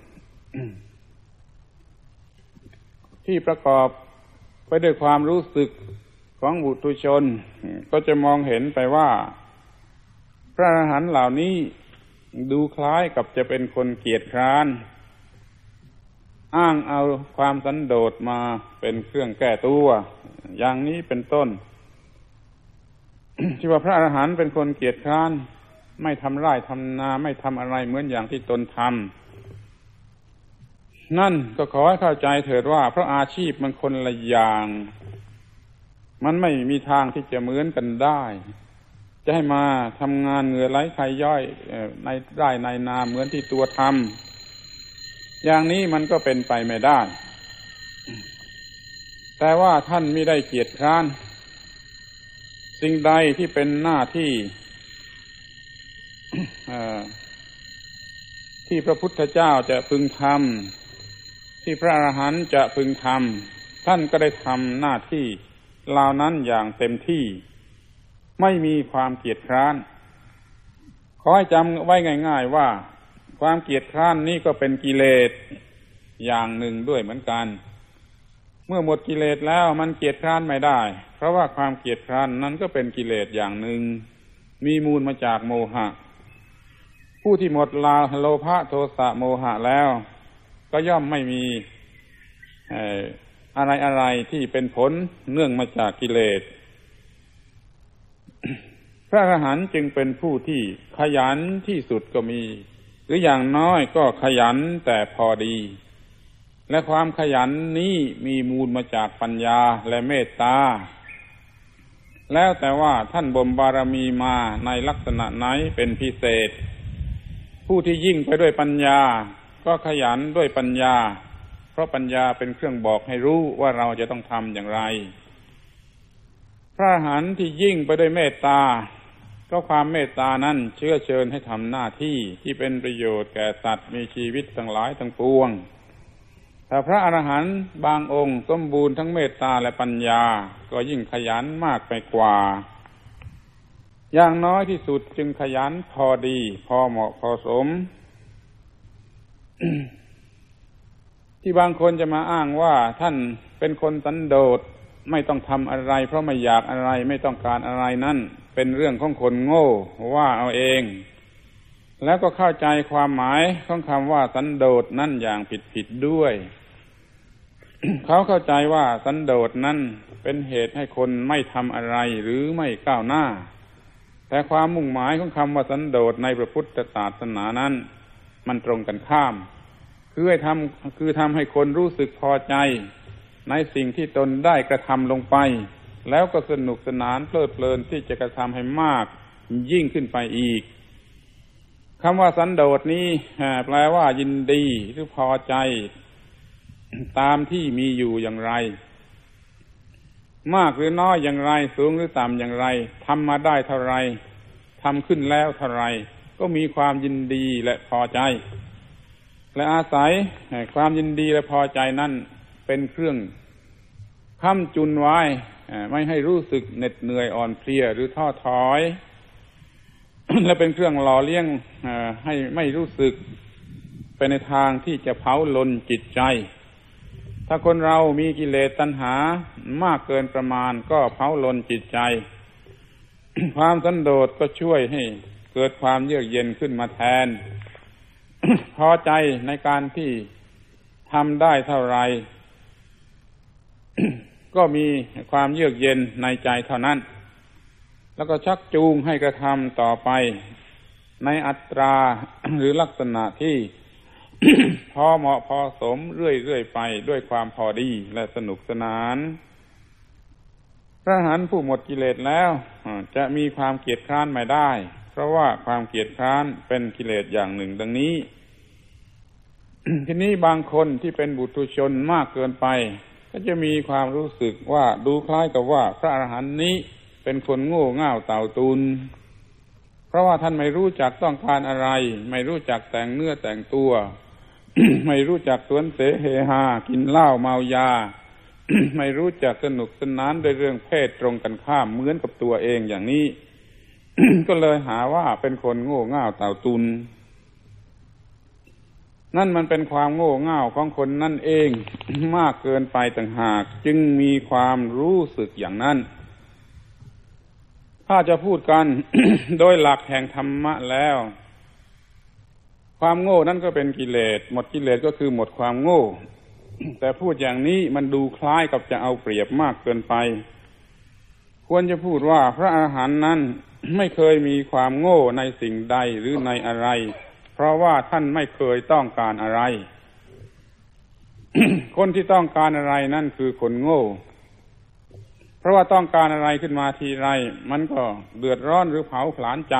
ที่ประกอบไปด้วยความรู้สึกของบุตุชนก็จะมองเห็นไปว่าพระอรหันต์เหล่านี้ดูคล้ายกับจะเป็นคนเกียจคร้านอ้างเอาความสันโดษมาเป็นเครื่องแก้ตัวอย่างนี้เป็นต้น ที่ว่าพระอรหันต์เป็นคนเกียจคร้านไม่ทำไร่ทำนาไม่ทำอะไรเหมือนอย่างที่ตนทำนั่นก็ขอให้เข้าใจเถิดว่าเพราะอาชีพมันคนละอย่างมันไม่มีทางที่จะเหมือนกันได้จะให้มาทำงานเหงื่อไหลไขย่อยในไร่ในนาเหมือนที่ตัวทำอย่างนี้มันก็เป็นไปไม่ได้แต่ว่าท่านไม่ได้เกียจคร้านสิ่งใดที่เป็นหน้าที่ที่พระพุทธเจ้าจะพึงทำที่พระอรหันต์จะพึงทำท่านก็ได้ทำหน้าที่เหล่านั้นอย่างเต็มที่ไม่มีความเกียจคร้านขอให้จำไว้ง่ายๆว่าความเกียจคร้านนี้ก็เป็นกิเลสอย่างหนึ่งด้วยเหมือนกันเมื่อหมดกิเลสแล้วมันเกียจคร้านไม่ได้เพราะว่าความเกียจคร้านนั้นก็เป็นกิเลสอย่างหนึ่งมีมูลมาจากโมหะผู้ที่หมดโลภะโทสะโมหะแล้วก็ย่อมไม่มีอะไรที่เป็นผลเนื่องมาจากกิเลส พระอรหันต์จึงเป็นผู้ที่ขยันที่สุดก็มีหรืออย่างน้อยก็ขยันแต่พอดีและความขยันนี้มีมูลมาจากปัญญาและเมตตาแล้วแต่ว่าท่านบ่มบารมีมาในลักษณะไหนเป็นพิเศษผู้ที่ยิ่งไปด้วยปัญญาก็ขยันด้วยปัญญาเพราะปัญญาเป็นเครื่องบอกให้รู้ว่าเราจะต้องทำอย่างไรพระอรหันต์ที่ยิ่งไปด้วยเมตตาก็ความเมตตานั้นเชื้อเชิญให้ทำหน้าที่ที่เป็นประโยชน์แก่สัตว์มีชีวิตทั้งหลายทั้งปวงแต่พระอรหันต์บางองค์สมบูรณ์ทั้งเมตตาและปัญญาก็ยิ่งขยันมากไปกว่าอย่างน้อยที่สุดจึงขยันพอดีพอเหมาะพอสม ที่บางคนจะมาอ้างว่าท่านเป็นคนสันโดษไม่ต้องทำอะไรเพราะไม่อยากอะไรไม่ต้องการอะไรนั่นเป็นเรื่องของคนโง่ว่าเอาเองแล้วก็เข้าใจความหมายของคำว่าสันโดษนั่นอย่างผิดด้วย เขาเข้าใจว่าสันโดษนั้นเป็นเหตุให้คนไม่ทำอะไรหรือไม่ก้าวหน้าแต่ความมุ่งหมายของคำว่าสันโดษในพระพุทธศาสนานั้นมันตรงกันข้ามคือทำให้คนรู้สึกพอใจในสิ่งที่ตนได้กระทำลงไปแล้วก็สนุกสนานเพลิดเพลินที่จะกระทำให้มากยิ่งขึ้นไปอีกคำว่าสันโดษนี้แปลว่ายินดีหรือพอใจตามที่มีอยู่อย่างไรมากหรือน้อยอย่างไรสูงหรือต่ำอย่างไรทำมาได้เท่าไรทำขึ้นแล้วเท่าไรก็มีความยินดีและพอใจและอาศัยความยินดีและพอใจนั่นเป็นเครื่องค้ำจุนไว้ไม่ให้รู้สึกเหน็ดเหนื่อยอ่อนเพลียหรือท้อถอย และเป็นเครื่องหล่อเลี้ยงให้ไม่รู้สึกไปในทางที่จะเผาลนจิตใจถ้าคนเรามีกิเลสตัณหามากเกินประมาณก็เผาลนจิตใจ ความสันโดษก็ช่วยให้เกิดความเยือกเย็นขึ้นมาแทน พอใจในการที่ทำได้เท่าไร ก็มีความเยือกเย็นในใจเท่านั้นแล้วก็ชักจูงให้กระทำต่อไปในอัตรา หรือลักษณะที่ พอเหมาะพอสมเรื่อยๆไปด้วยความพอดีและสนุกสนานพระอรหันต์ผู้หมดกิเลสแล้วจะมีความเกียจคร้านไม่ได้เพราะว่าความเกียจคร้านเป็นกิเลสอย่างหนึ่งดังนี้ทีนี้บางคนที่เป็นบุตุชนมากเกินไปก็จะมีความรู้สึกว่าดูคล้ายกับว่าพระอรหันต์นี้เป็นคนโง่เง่าเต่าตุนเพราะว่าท่านไม่รู้จักต้องการอะไรไม่รู้จักแต่งเนื้อแต่งตัว ไม่รู้จักสวนเสเฮฮากินเหล้าเมายา ไม่รู้จักสนุกสนานด้วยเรื่องเพศตรงกันข้ามเหมือนกับตัวเองอย่างนี้ ก็เลยหาว่าเป็นคนโง่เง่าเต่าตุนนั่นมันเป็นความโง่เง่าของคนนั่นเอง มากเกินไปต่างหากจึงมีความรู้สึกอย่างนั้นถ้าจะพูดกัน โดยหลักแห่งธรรมะแล้วความโง่นั่นก็เป็นกิเลสหมดกิเลสก็คือหมดความโง่ แต่พูดอย่างนี้มันดูคล้ายกับจะเอาเปรียบมากเกินไปควรจะพูดว่าพระอรหันต์นั้น ไม่เคยมีความโง่ในสิ่งใดหรือในอะไรเพราะว่าท่านไม่เคยต้องการอะไร คนที่ต้องการอะไรนั่นคือคนโง่เพราะว่าต้องการอะไรขึ้นมาทีไรมันก็เดือดร้อนหรือเผาผลาญใจ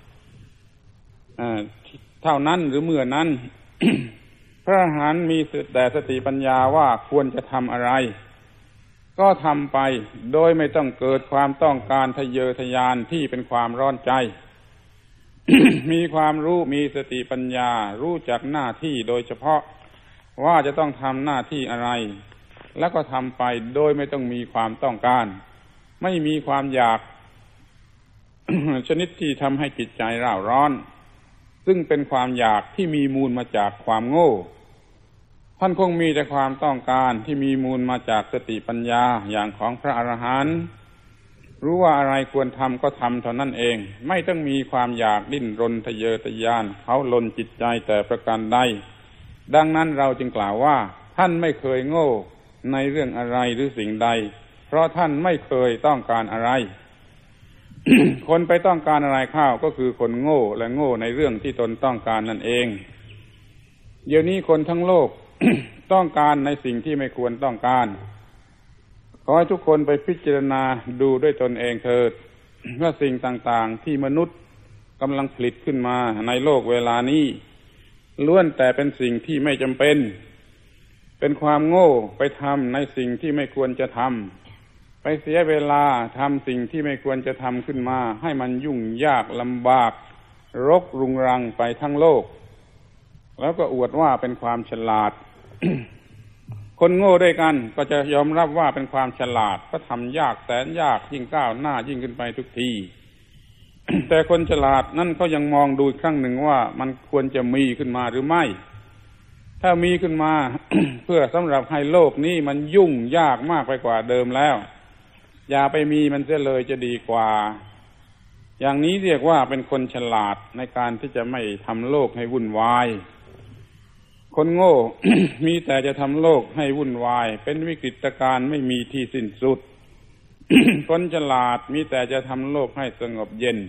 เท่านั้นหรือเมื่อนั้น พระอรหันต์มีแต่สติปัญญาว่าควรจะทำอะไรก็ทำไปโดยไม่ต้องเกิดความต้องการทะเยอทะยานที่เป็นความร้อนใจ มีความรู้มีสติปัญญารู้จักหน้าที่โดยเฉพาะว่าจะต้องทำหน้าที่อะไรแล้วก็ทำไปโดยไม่ต้องมีความต้องการไม่มีความอยาก ชนิดที่ทำให้จิตใจร่าร้อนซึ่งเป็นความอยากที่มีมูลมาจากความโง่ท่านคงมีแต่ความต้องการที่มีมูลมาจากสติปัญญาอย่างของพระอรหันต์รู้ว่าอะไรควรทำก็ทำเท่านั้นเองไม่ต้องมีความอยากดิ้นรนทะเยอทะยานเขาลนจิตใจแต่ประการใดดังนั้นเราจึงกล่าวว่าท่านไม่เคยโง่ในเรื่องอะไรหรือสิ่งใดเพราะท่านไม่เคยต้องการอะไร คนไปต้องการอะไรเข้าก็คือคนโง่และโง่ในเรื่องที่ตนต้องการนั่นเองเดี๋ยวนี้คนทั้งโลก ต้องการในสิ่งที่ไม่ควรต้องการขอให้ทุกคนไปพิจารณาดูด้วยตนเองเถิด ว่าสิ่งต่างๆที่มนุษย์กำลังผลิตขึ้นมาในโลกเวลานี้ล้วนแต่เป็นสิ่งที่ไม่จำเป็นความโง่ไปทำในสิ่งที่ไม่ควรจะทำไปเสียเวลาทำสิ่งที่ไม่ควรจะทำขึ้นมาให้มันยุ่งยากลำบากรกรุงรังไปทั้งโลกแล้วก็อวดว่าเป็นความฉลาด คนโง่ด้วยกันก็จะยอมรับว่าเป็นความฉลาดก็ทำยากแสนยากยิ่งก้าวหน้ายิ่งขึ้นไปทุกที แต่คนฉลาดนั่นก็ยังมองดูอีกครั้งหนึ่งว่ามันควรจะมีขึ้นมาหรือไม่ถ้ามีขึ้นมา เพื่อสำหรับให้โลกนี้มันยุ่งยากมากไปกว่าเดิมแล้วอย่าไปมีมันเสียเลยจะดีกว่าอย่างนี้เรียกว่าเป็นคนฉลาดในการที่จะไม่ทำโลกให้วุ่นวายคนโง่ มีแต่จะทำโลกให้วุ่นวายเป็นวิกฤตการณ์ไม่มีที่สิ้นสุด คนฉลาดมีแต่จะทำโลกให้สงบเย็น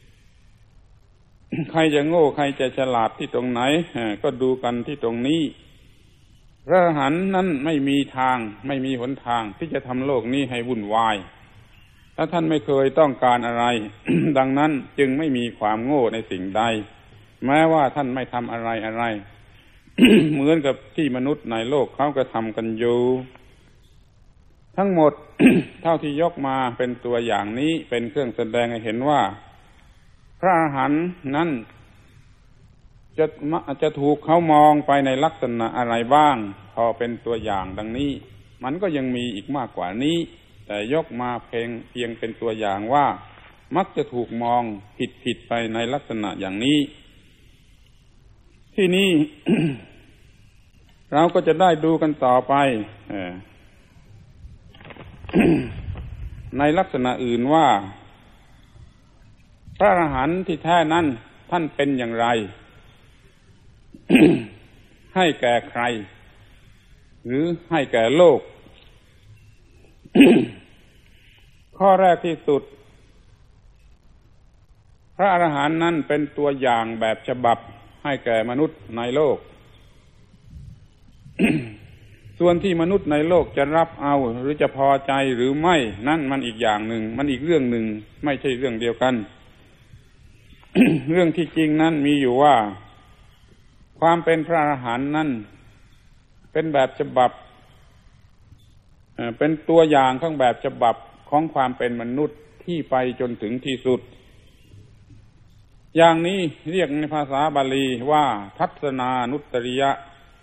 ใครจะโง่ใครจะฉลาดที่ตรงไหนก็ดูกันที่ตรงนี้พระอรหันต์นั้นไม่มีทางไม่มีหนทางที่จะทำโลกนี้ให้วุ่นวายถ้าท่านไม่เคยต้องการอะไร ดังนั้นจึงไม่มีความโง่ในสิ่งใดแม้ว่าท่านไม่ทำอะไร เหมือนกับที่มนุษย์ในโลกเขาก็ทำกันอยู่ทั้งหมด เท่าที่ยกมาเป็นตัวอย่างนี้เป็นเครื่องแสดงให้เห็นว่าพระอรหันต์นั้นจะถูกเขามองไปในลักษณะอะไรบ้างพอเป็นตัวอย่างดังนี้มันก็ยังมีอีกมากกว่านี้แต่ยกมาเพียงเป็นตัวอย่างว่ามักจะถูกมองผิดไปในลักษณะอย่างนี้ที่นี่ เราก็จะได้ดูกันต่อไป ในลักษณะอื่นว่าพระอรหันต์ที่แท้นั้นท่านเป็นอย่างไร ให้แก่ใครหรือให้แก่โลก ข้อแรกที่สุดพระอรหันต์นั้นเป็นตัวอย่างแบบฉบับให้แก่มนุษย์ในโลก ส่วนที่มนุษย์ในโลกจะรับเอาหรือจะพอใจหรือไม่นั่นมันอีกอย่างหนึ่งมันอีกเรื่องหนึ่งไม่ใช่เรื่องเดียวกัน เรื่องที่จริงนั้นมีอยู่ว่าความเป็นพระอรหันต์นั้นเป็นแบบฉบับเป็นตัวอย่างของแบบฉบับของความเป็นมนุษย์ที่ไปจนถึงที่สุดอย่างนี้เรียกในภาษาบาลีว่าทัศนานุตตริยะ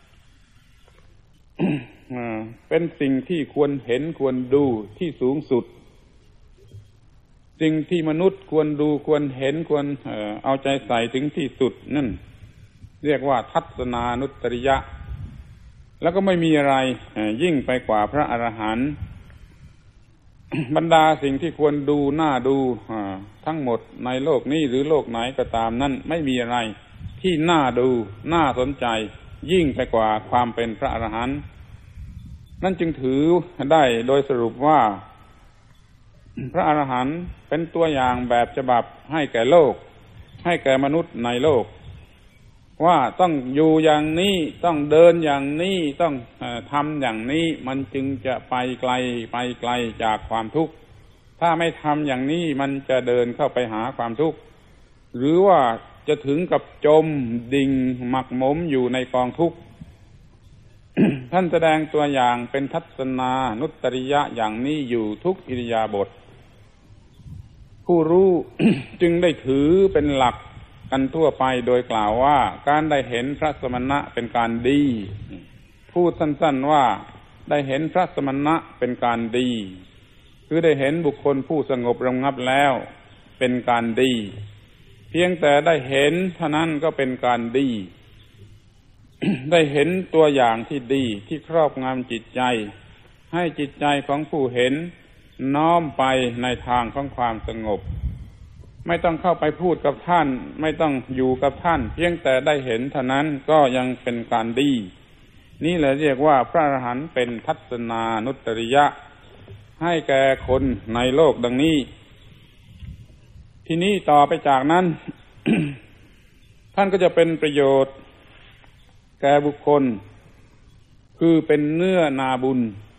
เป็นสิ่งที่ควรเห็นควรดูที่สูงสุดสิ่งที่มนุษย์ควรดูควรเห็นควรเอาใจใส่ถึงที่สุดนั่นเรียกว่าทัศนานุตตริยะแล้วก็ไม่มีอะไรยิ่งไปกว่าพระอรหันต์ บรรดาสิ่งที่ควรดูน่าดูทั้งหมดในโลกนี้หรือโลกไหนก็ตามนั้นไม่มีอะไรที่น่าดูน่าสนใจยิ่งไปกว่าความเป็นพระอรหันต์นั่นจึงถือได้โดยสรุปว่าพระอรหันต์เป็นตัวอย่างแบบฉบับให้แก่โลกให้แก่มนุษย์ในโลกว่าต้องอยู่อย่างนี้ต้องเดินอย่างนี้ต้องทำอย่างนี้มันจึงจะไปไกลจากความทุกข์ถ้าไม่ทำอย่างนี้มันจะเดินเข้าไปหาความทุกข์หรือว่าจะถึงกับจมดิ่งหมักหมมอยู่ในกองทุกข์ ท่านแสดงตัวอย่างเป็นทัศนานุตตริยะอย่างนี้อยู่ทุกอิริยาบถผู้รู้ จึงได้ถือเป็นหลักกันทั่วไปโดยกล่าวว่าการได้เห็นพระสมณะเป็นการดีพูดสั้นๆว่าได้เห็นพระสมณะเป็นการดีคือได้เห็นบุคคลผู้สงบระงับแล้วเป็นการดีเพียงแต่ได้เห็นเท่านั้นก็เป็นการดี ได้เห็นตัวอย่างที่ดีที่ครอบงำจิตใจให้จิตใจของผู้เห็นน้อมไปในทางของความสงบไม่ต้องเข้าไปพูดกับท่านไม่ต้องอยู่กับท่านเพียงแต่ได้เห็นเท่านั้นก็ยังเป็นการดีนี่แหละเรียกว่าพระอรหันต์เป็นทัศนานุตตริยะให้แก่คนในโลกดังนี้ทีนี้ต่อไปจากนั้น ท่านก็จะเป็นประโยชน์แก่บุคคลคือเป็นเนื้อนาบุญ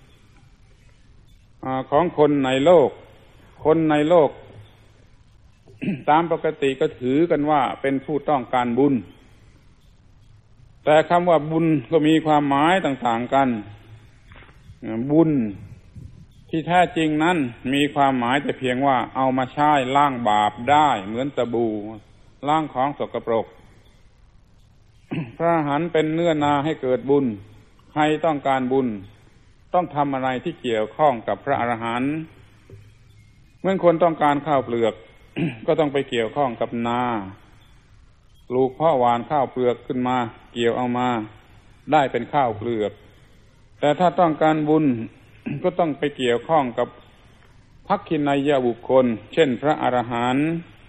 ของคนในโลกคนในโลก ตามปกติก็ถือกันว่าเป็นผู้ต้องการบุญแต่คำว่าบุญก็มีความหมายต่างๆกันบุญที่แท้จริงนั้นมีความหมายแต่เพียงว่าเอามาใช้ล้างบาปได้เหมือนสบู่ล้างของสกปรก พระอรหันต์เป็นเนื้อนาให้เกิดบุญใครต้องการบุญต้องทำอะไรที่เกี่ยวข้องกับพระอรหันต์เมื่อคนต้องการข้าวเปลือก ก็ต้องไปเกี่ยวข้องกับนาปลูกเพาะหว่านข้าวเปลือกขึ้นมาเกี่ยวเอามาได้เป็นข้าวเปลือกแต่ถ้าต้องการบุญ ก็ต้องไปเกี่ยวข้องกับภักขินัยบุคคลเช่นพระอรหันต์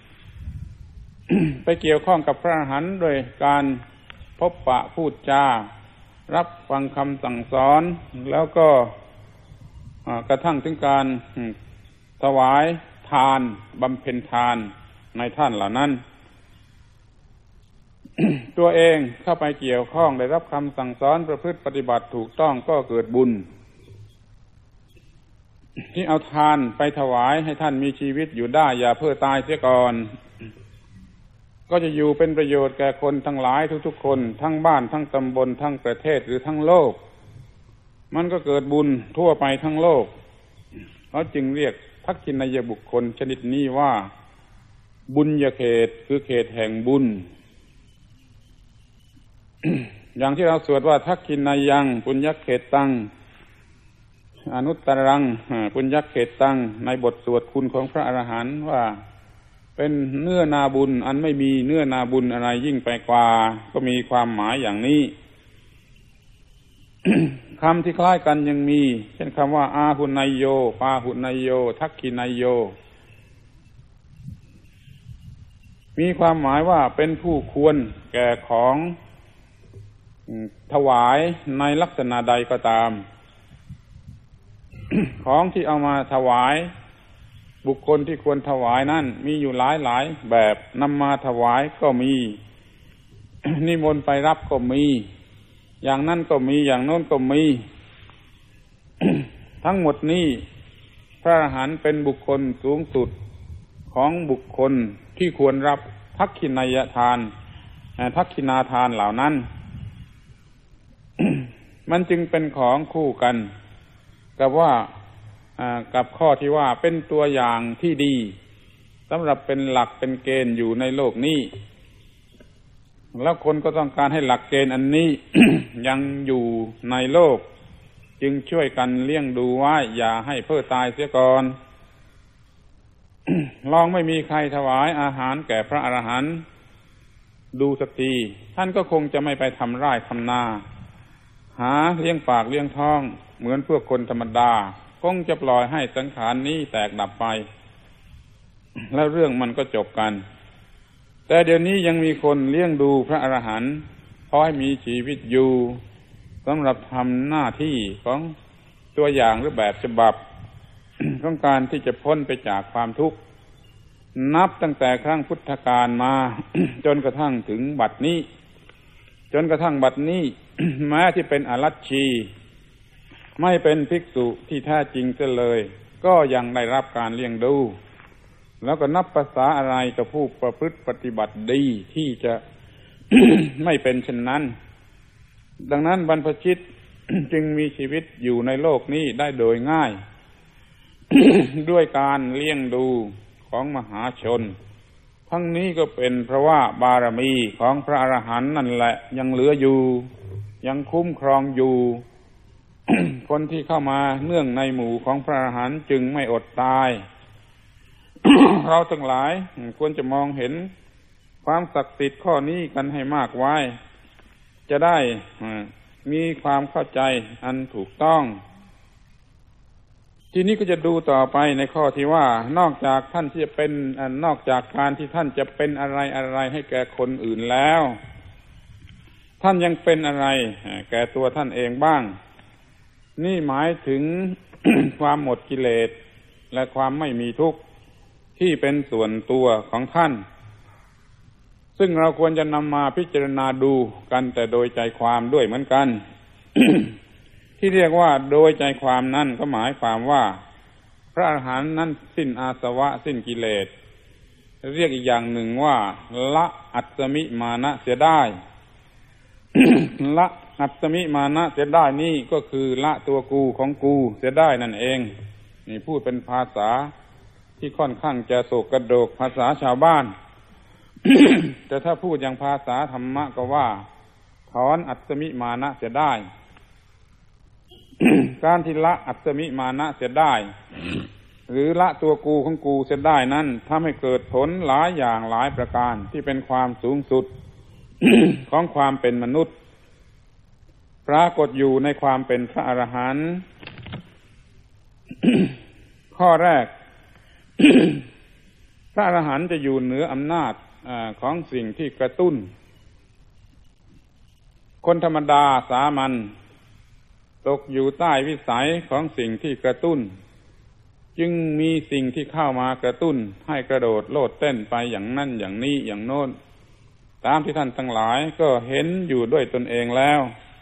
ไปเกี่ยวข้องกับพระอรหันต์โดยการพบปะพูดจารับฟังคำสั่งสอนแล้วก็กระทั่งถึงการถวายทานบำเพ็ญทานในท่านเหล่านั้น ตัวเองเข้าไปเกี่ยวข้องได้รับคำสั่งสอนประพฤติปฏิบัติถูกต้องก็เกิดบุญที่เอาทานไปถวายให้ท่านมีชีวิตอยู่ได้อย่าเพื่อตายเสียก่อนก็จะอยู่เป็นประโยชน์แก่คนทั้งหลายทุกๆคนทั้งบ้านทั้งตำบลทั้งประเทศหรือทั้งโลกมันก็เกิดบุญทั่วไปทั้งโลกเขาจึงเรียกภักขินัยบุคคลชนิดนี้ว่าบุญญาเขตคือเขตแห่งบุญ อย่างที่เราสวดว่าทักขินายังปุญญเขตตังอนุตตรังปุญญเขตตังในบทสวดคุณของพระอรหันต์ว่าเป็นเนื้อนาบุญอันไม่มีเนื้อนาบุญอะไรยิ่งไปกว่าก็มีความหมายอย่างนี้ คำที่คล้ายกันยังมีเช่นคำว่าอาหุนายโยปาหุนายโยทักขินายโยมีความหมายว่าเป็นผู้ควรแก่ของถวายในลักษณะใดก็ตาม ของที่เอามาถวายบุคคลที่ควรถวายนั้นมีอยู่หลายแบบนำมาถวายก็มี นิมนต์ไปรับก็มีอย่างนั้นก็มีอย่างโน้นก็มี ทั้งหมดนี้พระอรหันต์เป็นบุคคลสูงสุดของบุคคลที่ควรรับภักขินัยทานภักขินาทานเหล่านั้นมันจึงเป็นของคู่กันกับข้อที่ว่าเป็นตัวอย่างที่ดีสำหรับเป็นหลักเป็นเกณฑ์อยู่ในโลกนี้แล้วคนก็ต้องการให้หลักเกณฑ์อันนี้ ยังอยู่ในโลกจึงช่วยกันเลี้ยงดูไว้อย่าให้เพ้อตายเสียก่อน ลองไม่มีใครถวายอาหารแก่พระอรหันต์ดูสักทีท่านก็คงจะไม่ไปทำไร่ทำนาหาเลี้ยงปากเลี้ยงท้องเหมือนพวกคนธรรมดาคงจะปล่อยให้สังขารนี้แตกดับไปแล้วเรื่องมันก็จบกันแต่เดี๋ยวนี้ยังมีคนเลี้ยงดูพระอรหันต์พอให้มีชีวิตอยู่สำหรับทำหน้าที่ของตัวอย่างหรือแบบฉบับ ของการที่จะพ้นไปจากความทุกข์นับตั้งแต่ครั้งพุทธกาลมา จนกระทั่งถึงบัดนี้ แม้ที่เป็นอรัชชีไม่เป็นภิกษุที่แท้จริงเสียเลยก็ยังได้รับการเลี้ยงดูแล้วก็นับภาษาอะไรกับผู้ประพฤติปฏิบัติดีที่จะ ไม่เป็นเช่นนั้นดังนั้นบรรพชิต จึงมีชีวิตอยู่ในโลกนี้ได้โดยง่าย ด้วยการเลี้ยงดูของมหาชนทั้งนี้ก็เป็นเพราะว่าบารมีของพระอรหันต์นั่นแหละยังเหลืออยู่ยังคุ้มครองอยู่ คนที่เข้ามาเนื่องในหมู่ของพระอรหันต์จึงไม่อดตาย เราทั้งหลายควรจะมองเห็นความศักดิ์สิทธิ์ข้อนี้กันให้มากไว้จะได้มีความเข้าใจอันถูกต้องทีนี้ก็จะดูต่อไปในข้อที่ว่านอกจากท่านที่จะเป็นนอกจากการที่ท่านจะเป็นอะไรให้แก่คนอื่นแล้วท่านยังเป็นอะไรแก่ตัวท่านเองบ้างนี่หมายถึง ความหมดกิเลสและความไม่มีทุกข์ที่เป็นส่วนตัวของท่านซึ่งเราควรจะนำมาพิจารณาดูกันแต่โดยใจความด้วยเหมือนกัน ที่เรียกว่าโดยใจความนั่นก็หมายความว่าพระอรหันต์นั้นสิ้นอาสวะสิ้นกิเลสเรียกอีกอย่างหนึ่งว่าละอัตมิมานะเสียได้ ละอัตมิมานะเสียได้นี่ก็คือละตัวกูของกูเสียได้นั่นเองนี่พูดเป็นภาษาที่ค่อนข้างจะโศกกระโดกภาษาชาวบ้าน แต่ถ้าพูดอย่างภาษาธรรมะก็ว่าถอนอัตมิมานะเสียได้ การที่ละอัตมิมานะเสียได้ หรือละตัวกูของกูเสียได้นั้นทำให้เกิดผลหลายอย่างหลายประการที่เป็นความสูงสุด ของความเป็นมนุษย์ปรากฏอยู่ในความเป็นพระอรหันต์ ข้อแรก พระอรหันต์จะอยู่เหนืออำนาจของสิ่งที่กระตุ้นคนธรรมดาสามัญตกอยู่ใต้วิสัยของสิ่งที่กระตุ้นจึงมีสิ่งที่เข้ามากระตุ้นให้กระโดดโลดเต้นไปอย่างนั้นอย่างนี้อย่างโน้นตามที่ท่านทั้งหลายก็เห็นอยู่ด้วยตนเองแล้ว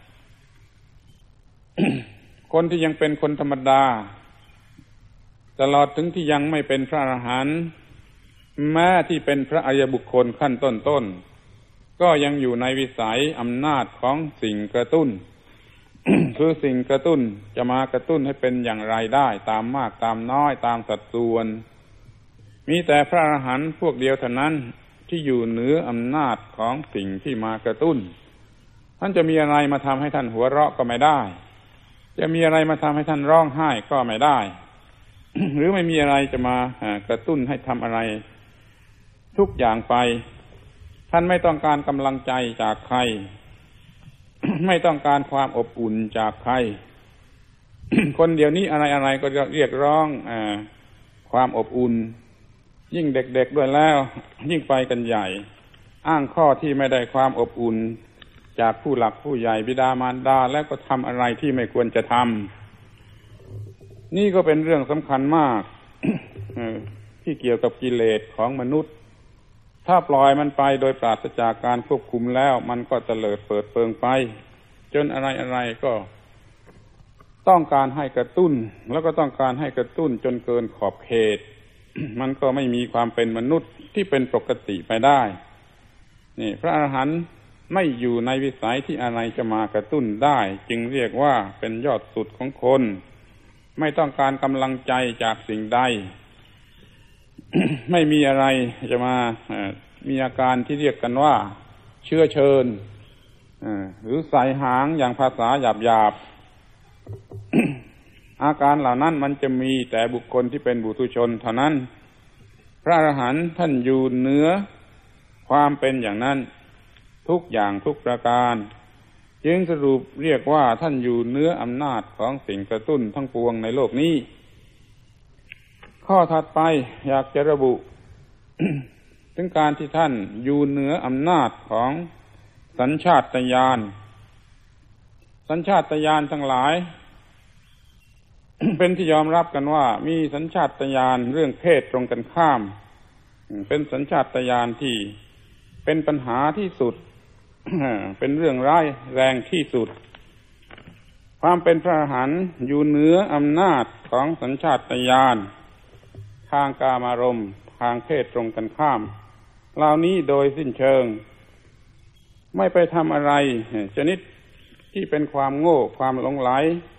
คนที่ยังเป็นคนธรรมดาตลอดถึงที่ยังไม่เป็นพระอรหันต์แม้ที่เป็นพระอริยบุคคลขั้นต้นๆก็ยังอยู่ในวิสัยอำนาจของสิ่งกระตุ้น คือสิ่งกระตุ้นจะมากระตุ้นให้เป็นอย่างไรได้ตามมากตามน้อยตามสัดส่วนมีแต่พระอรหันต์พวกเดียวเท่านั้นที่อยู่เหนืออำนาจของสิ่งที่มากระตุ้นท่านจะมีอะไรมาทำให้ท่านหัวเราะก็ไม่ได้จะมีอะไรมาทำให้ท่านร้องไห้ก็ไม่ได้ หรือไม่มีอะไรจะมากระตุ้นให้ทำอะไรทุกอย่างไปท่านไม่ต้องการกำลังใจจากใคร ไม่ต้องการความอบอุ่นจากใคร คนเดี๋ยวนี้อะไรๆก็เรียกร้องความอบอุ่นยิ่งเด็กๆด้วยแล้วยิ่งไปกันใหญ่อ้างข้อที่ไม่ได้ความอบอุ่นจากผู้หลักผู้ใหญ่บิดามารดาแล้วก็ทำอะไรที่ไม่ควรจะทำนี่ก็เป็นเรื่องสำคัญมาก ที่เกี่ยวกับกิเลสของมนุษย์ถ้าปล่อยมันไปโดยปราศจากการควบคุมแล้วมันก็เตลิดเปิดเปิงไปจนอะไรๆก็ต้องการให้กระตุ้นแล้วก็ต้องการให้กระตุ้นจนเกินขอบเขต มันก็ไม่มีความเป็นมนุษย์ที่เป็นปกติไปได้นี่พระอรหันต์ไม่อยู่ในวิสัยที่อะไรจะมากระตุ้นได้จึงเรียกว่าเป็นยอดสุดของคนไม่ต้องการกำลังใจจากสิ่งใด ไม่มีอะไรจะมามีอาการที่เรียกกันว่าเชื้อเชิญหรือใส่หางอย่างภาษาหยาบๆ อาการเหล่านั้นมันจะมีแต่บุคคลที่เป็นปุถุชนเท่านั้นพระอรหันต์ท่านอยู่เหนือความเป็นอย่างนั้นทุกอย่างทุกประการจึงสรุปเรียกว่าท่านอยู่เหนืออำนาจของสิ่งกระตุ้นทั้งปวงในโลกนี้ข้อถัดไปอยากจะระบุ ถึงการที่ท่านอยู่เหนืออำนาจของสัญชาตญาณสัญชาตญาณทั้งหลาย เป็นที่ยอมรับกันว่ามีสัญชาตญาณเรื่องเพศตรงกันข้ามเป็นสัญชาตญาณที่เป็นปัญหาที่สุด เป็นเรื่องร้ายแรงที่สุดความเป็นพระอรหันต์อยู่เหนืออำนาจของสัญชาตญาณทางกามารมณ์ทางเพศตรงกันข้ามเหล่านี้โดยสิ้นเชิงไม่ไปทำอะไรชนิดที่เป็นความโง่ความหลงไหล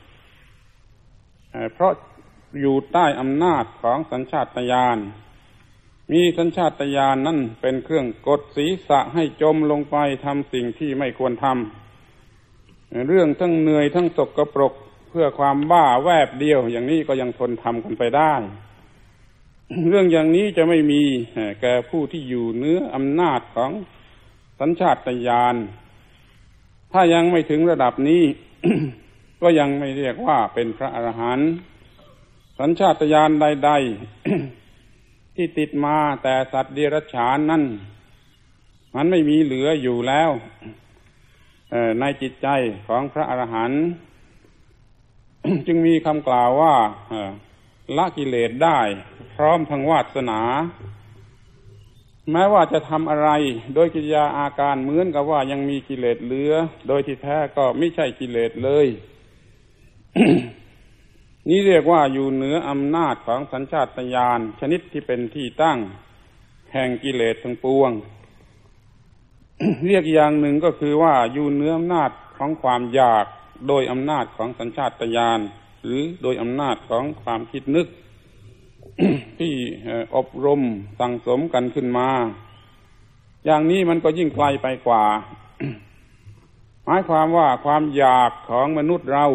เพราะอยู่ใต้อำนาจของสัญชาตญาณมีสัญชาตญาณนั่นเป็นเครื่องกดศีรษะให้จมลงไปทำสิ่งที่ไม่ควรทำเรื่องทั้งเหนื่อยทั้งสกปรกเพื่อความบ้าแวบเดียวอย่างนี้ก็ยังทนทำกันไปได้ เรื่องอย่างนี้จะไม่มีแก่ผู้ที่อยู่เหนืออำนาจของสัญชาตญาณถ้ายังไม่ถึงระดับนี้ ก็ยังไม่เรียกว่าเป็นพระอรหันต์สัญชาตญาณใดๆที่ติดมาแต่สัตว์เดรัจฉานนั่นมันไม่มีเหลืออยู่แล้วในจิตใจของพระอรหันต์ จึงมีคำกล่าวว่าละกิเลสได้พร้อมทั้งวาสนาแม้ว่าจะทำอะไรโดยกิริยาอาการเหมือนกับว่ายังมีกิเลสเหลือโดยที่แท้ก็ไม่ใช่กิเลสเลย นี่เรียกว่าอยู่เหนืออำนาจของสัญชาตญาณชนิดที่เป็นที่ตั้งแห่งกิเลสทั้งปวง เรียกอย่างหนึ่งก็คือว่าอยู่เหนืออำนาจของความอยากโดยอำนาจของสัญชาตญาณหรือโดยอำนาจของความคิดนึก ที่อบรมสั่งสมกันขึ้นมาอย่างนี้มันก็ยิ่งไกลไปกว่า หมายความว่าความอยากของมนุษย์เรา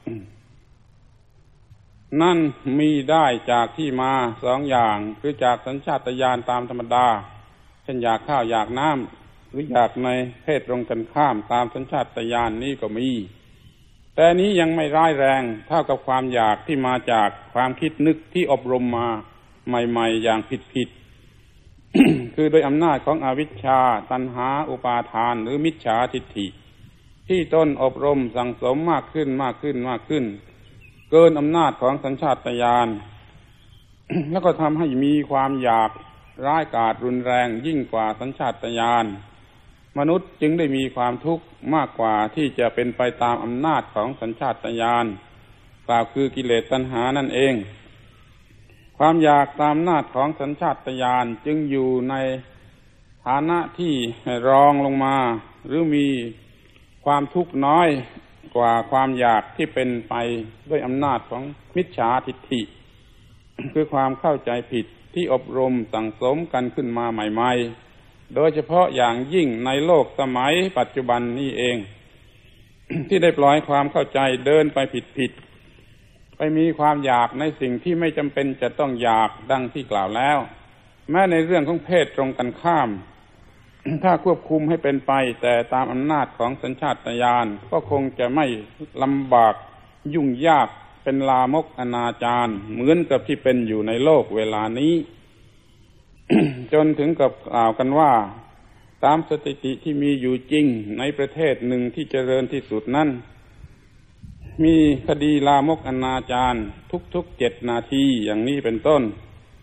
นั่นมีได้จากที่มาสองอย่างคือจากสัญชาตญาณตามธรรมดาเช่นอยากข้าวอยากน้ำหรืออยากในเพศตรงกันข้ามตามสัญชาตญาณนี้ก็มีแต่นี้ยังไม่ร้ายแรงเท่ากับความอยากที่มาจากความคิดนึกที่อบรมมาใหม่ๆอย่างผิดๆ คือโดยอำนาจของอวิชชาตัณหาอุปาทานหรือมิจฉาทิฏฐิที่ตนอบรมสั่งสมมากขึ้นเกินอำนาจของสัญชาตญาณ แล้วก็ทำให้มีความอยากร้ายกาจรุนแรงยิ่งกว่าสัญชาตญาณมนุษย์จึงได้มีความทุกข์มากกว่าที่จะเป็นไปตามอำนาจของสัญชาตญาณกล่าวคือกิเลสตัณหานั่นเองความอยากตามอำนาจของสัญชาตญาณจึงอยู่ในฐานะที่รองลงมาหรือมีความทุกข์น้อยกว่าความอยากที่เป็นไปด้วยอำนาจของมิจฉาทิฏฐิ คือความเข้าใจผิดที่อบรมสั่งสมกันขึ้นมาใหม่ๆโดยเฉพาะอย่างยิ่งในโลกสมัยปัจจุบันนี้เอง ที่ได้ปล่อยความเข้าใจเดินไปผิดไปมีความอยากในสิ่งที่ไม่จำเป็นจะต้องอยากดังที่กล่าวแล้วแม้ในเรื่องของเพศตรงกันข้าม ถ้าควบคุมให้เป็นไปแต่ตามอำนาจของสัญชาตญาณก็คงจะไม่ลำบากยุ่งยากเป็นลามกอนาจารเหมือนกับที่เป็นอยู่ในโลกเวลานี้ จนถึงกับกล่าวกันว่าตามสถิติที่มีอยู่จริงในประเทศหนึ่งที่เจริญที่สุดนั้นมีคดีลามกอนาจารทุกๆ7 นาทีอย่างนี้เป็นต้น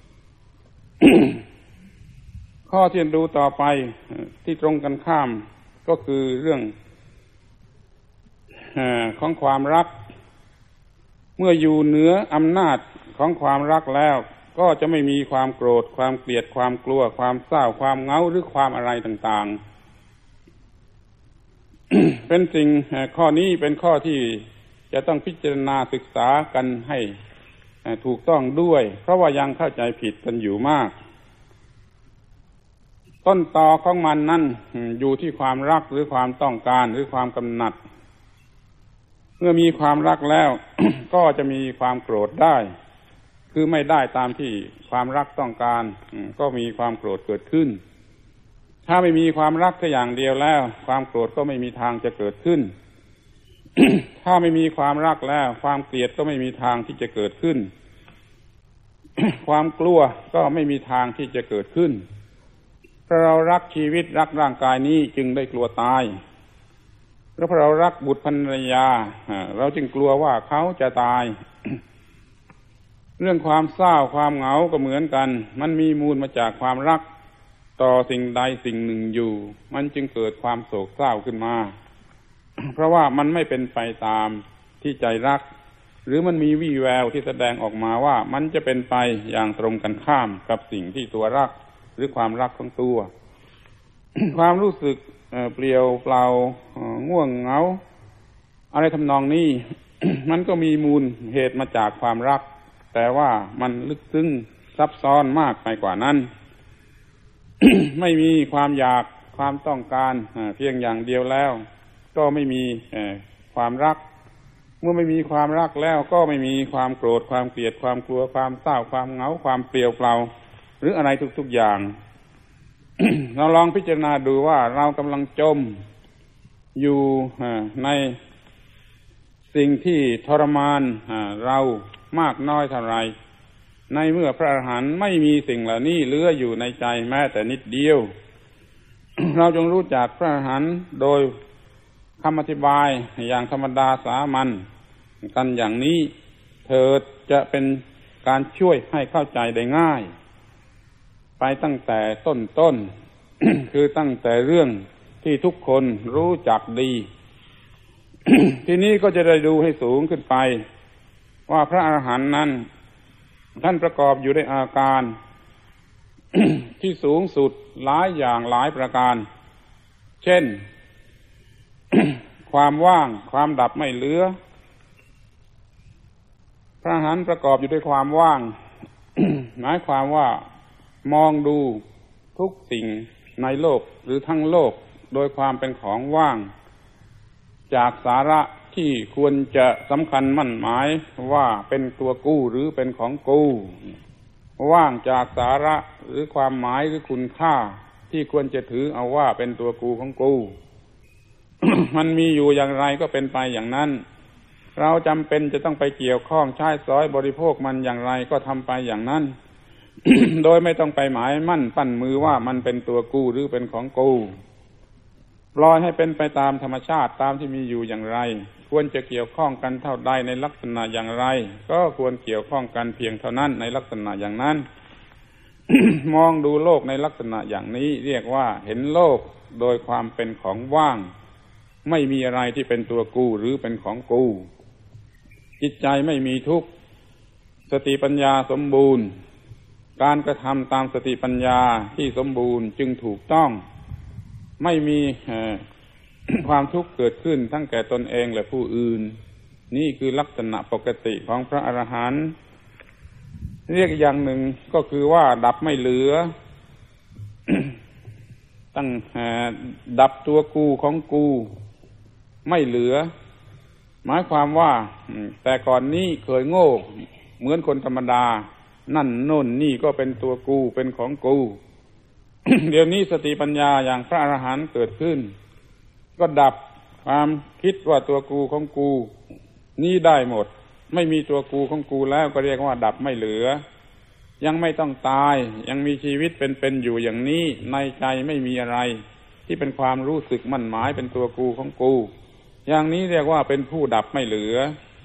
ข้อที่ดูต่อไปที่ตรงกันข้ามก็คือเรื่องของความรักเมื่ออยู่เหนืออำนาจของความรักแล้วก็จะไม่มีความโกรธความเกลียดความกลัวความเศร้าความเหงาหรือความอะไรต่างเป็นสิ่งข้อนี้เป็นข้อที่จะต้องพิจารณาศึกษากันให้ถูกต้องด้วยเพราะว่ายังเข้าใจผิดกันอยู่มากต้นตอของมันนั่นอยู่ที่ความรักหรือความต้องการหรือความกำหนัดเมื่อมีความรักแล้ว ก็จะมีความโกรธได้คือไม่ได้ตามที่ความรักต้องการก็มีความโกรธเกิดขึ้นถ้าไม่มีความรักแค่อย่างเดียวแล้วความโกรธก็ไม่มีทางจะเกิดขึ้น ถ้าไม่มีความรักแล้วความเกลียดก็ไม่มีทางที่จะเกิดขึ้น ความกลัวก็ไม่มีทางที่จะเกิดขึ้นเพราะเรารักชีวิตรักร่างกายนี้จึงได้กลัวตายเพราะเรารักบุตรภรรยาเราจึงกลัวว่าเขาจะตาย เรื่องความเศร้าความเหงาก็เหมือนกันมันมีมูลมาจากความรักต่อสิ่งใดสิ่งหนึ่งอยู่มันจึงเกิดความโศกเศร้าขึ้นมา เพราะว่ามันไม่เป็นไปตามที่ใจรักหรือมันมีวี่แววที่แสดงออกมาว่ามันจะเป็นไปอย่างตรงกันข้ามกับสิ่งที่ตัวรักหรือความรักของตัว ความรู้สึกเปลี่ยวเปล่าง่วงเหงาอะไรทำนองนี้ มันก็มีมูลเหตุมาจากความรักแต่ว่ามันลึกซึ้งซับซ้อนมากไปกว่านั้น ไม่มีความอยากความต้องการเพียงอย่างเดียวแล้วก็ไม่มีความรักเมื่อไม่มีความรักแล้วก็ไม่มีความโกรธความเกลียดความกลัวความเศร้าความเหงาความเปลี่ยวเปล่าหรืออะไรทุกๆอย่าง เราลองพิจารณาดูว่าเรากำลังจมอยู่ในสิ่งที่ทรมานเรามากน้อยเท่าไรในเมื่อพระอรหันต์ไม่มีสิ่งเหล่านี้เหลืออยู่ในใจแม้แต่นิดเดียว เราจงรู้จักพระอรหันต์โดยคำอธิบายอย่างธรรมดาสามัญกันอย่างนี้เถิดจะเป็นการช่วยให้เข้าใจได้ง่ายไปตั้งแต่ต้น คือตั้งแต่เรื่องที่ทุกคนรู้จักดี ทีนี้ก็จะได้ดูให้สูงขึ้นไปว่าพระอรหันต์นั้นท่านประกอบอยู่ด้วยอาการ ที่สูงสุดหลายอย่างหลายประการเช่น ความว่างความดับไม่เหลือพระอรหันต์ประกอบอยู่ด้วยความว่าง หมายความว่ามองดูทุกสิ่งในโลกหรือทั้งโลกโดยความเป็นของว่างจากสาระที่ควรจะสำคัญมั่นหมายว่าเป็นตัวกู้หรือเป็นของกู้ว่างจากสาระหรือความหมายหรือคุณค่าที่ควรจะถือเอาว่าเป็นตัวกู้ของกู้ มันมีอยู่อย่างไรก็เป็นไปอย่างนั้นเราจำเป็นจะต้องไปเกี่ยวข้องใช้สอยบริโภคมันอย่างไรก็ทำไปอย่างนั้น โดยไม่ต้องไปหมายมั่นปั้นมือว่ามันเป็นตัวกู้หรือเป็นของกู้ปล่อยให้เป็นไปตามธรรมชาติตามที่มีอยู่อย่างไรควรจะเกี่ยวข้องกันเท่าใดในลักษณะอย่างไรก็ควรเกี่ยวข้องกันเพียงเท่านั้นในลักษณะอย่างนั้น มองดูโลกในลักษณะอย่างนี้เรียกว่าเห็นโลกโดยความเป็นของว่างไม่มีอะไรที่เป็นตัวกู้หรือเป็นของกู้จิตใจไม่มีทุกข์สติปัญญาสมบูรณ์การกระทำตามสติปัญญาที่สมบูรณ์จึงถูกต้องไม่มีความทุกข์เกิดขึ้นทั้งแก่ตนเองและผู้อื่นนี่คือลักษณะปกติของพระอรหันต์เรียกอย่างหนึ่งก็คือว่าดับไม่เหลือ ตั้งดับตัวกูของกูไม่เหลือหมายความว่าแต่ก่อนนี้เคยโง่เหมือนคนธรรมดานั่นโน่นนี่ก็เป็นตัวกูเป็นของกู เดี๋ยวนี้สติปัญญาอย่างพระอรหันต์เกิดขึ้นก็ดับความคิดว่าตัวกูของกูนี่ได้หมดไม่มีตัวกูของกูแล้วก็เรียกว่าดับไม่เหลือยังไม่ต้องตายยังมีชีวิตเป็นอยู่อย่างนี้ในใจไม่มีอะไรที่เป็นความรู้สึกมั่นหมายเป็นตัวกูของกูอย่างนี้เรียกว่าเป็นผู้ดับไม่เหลือ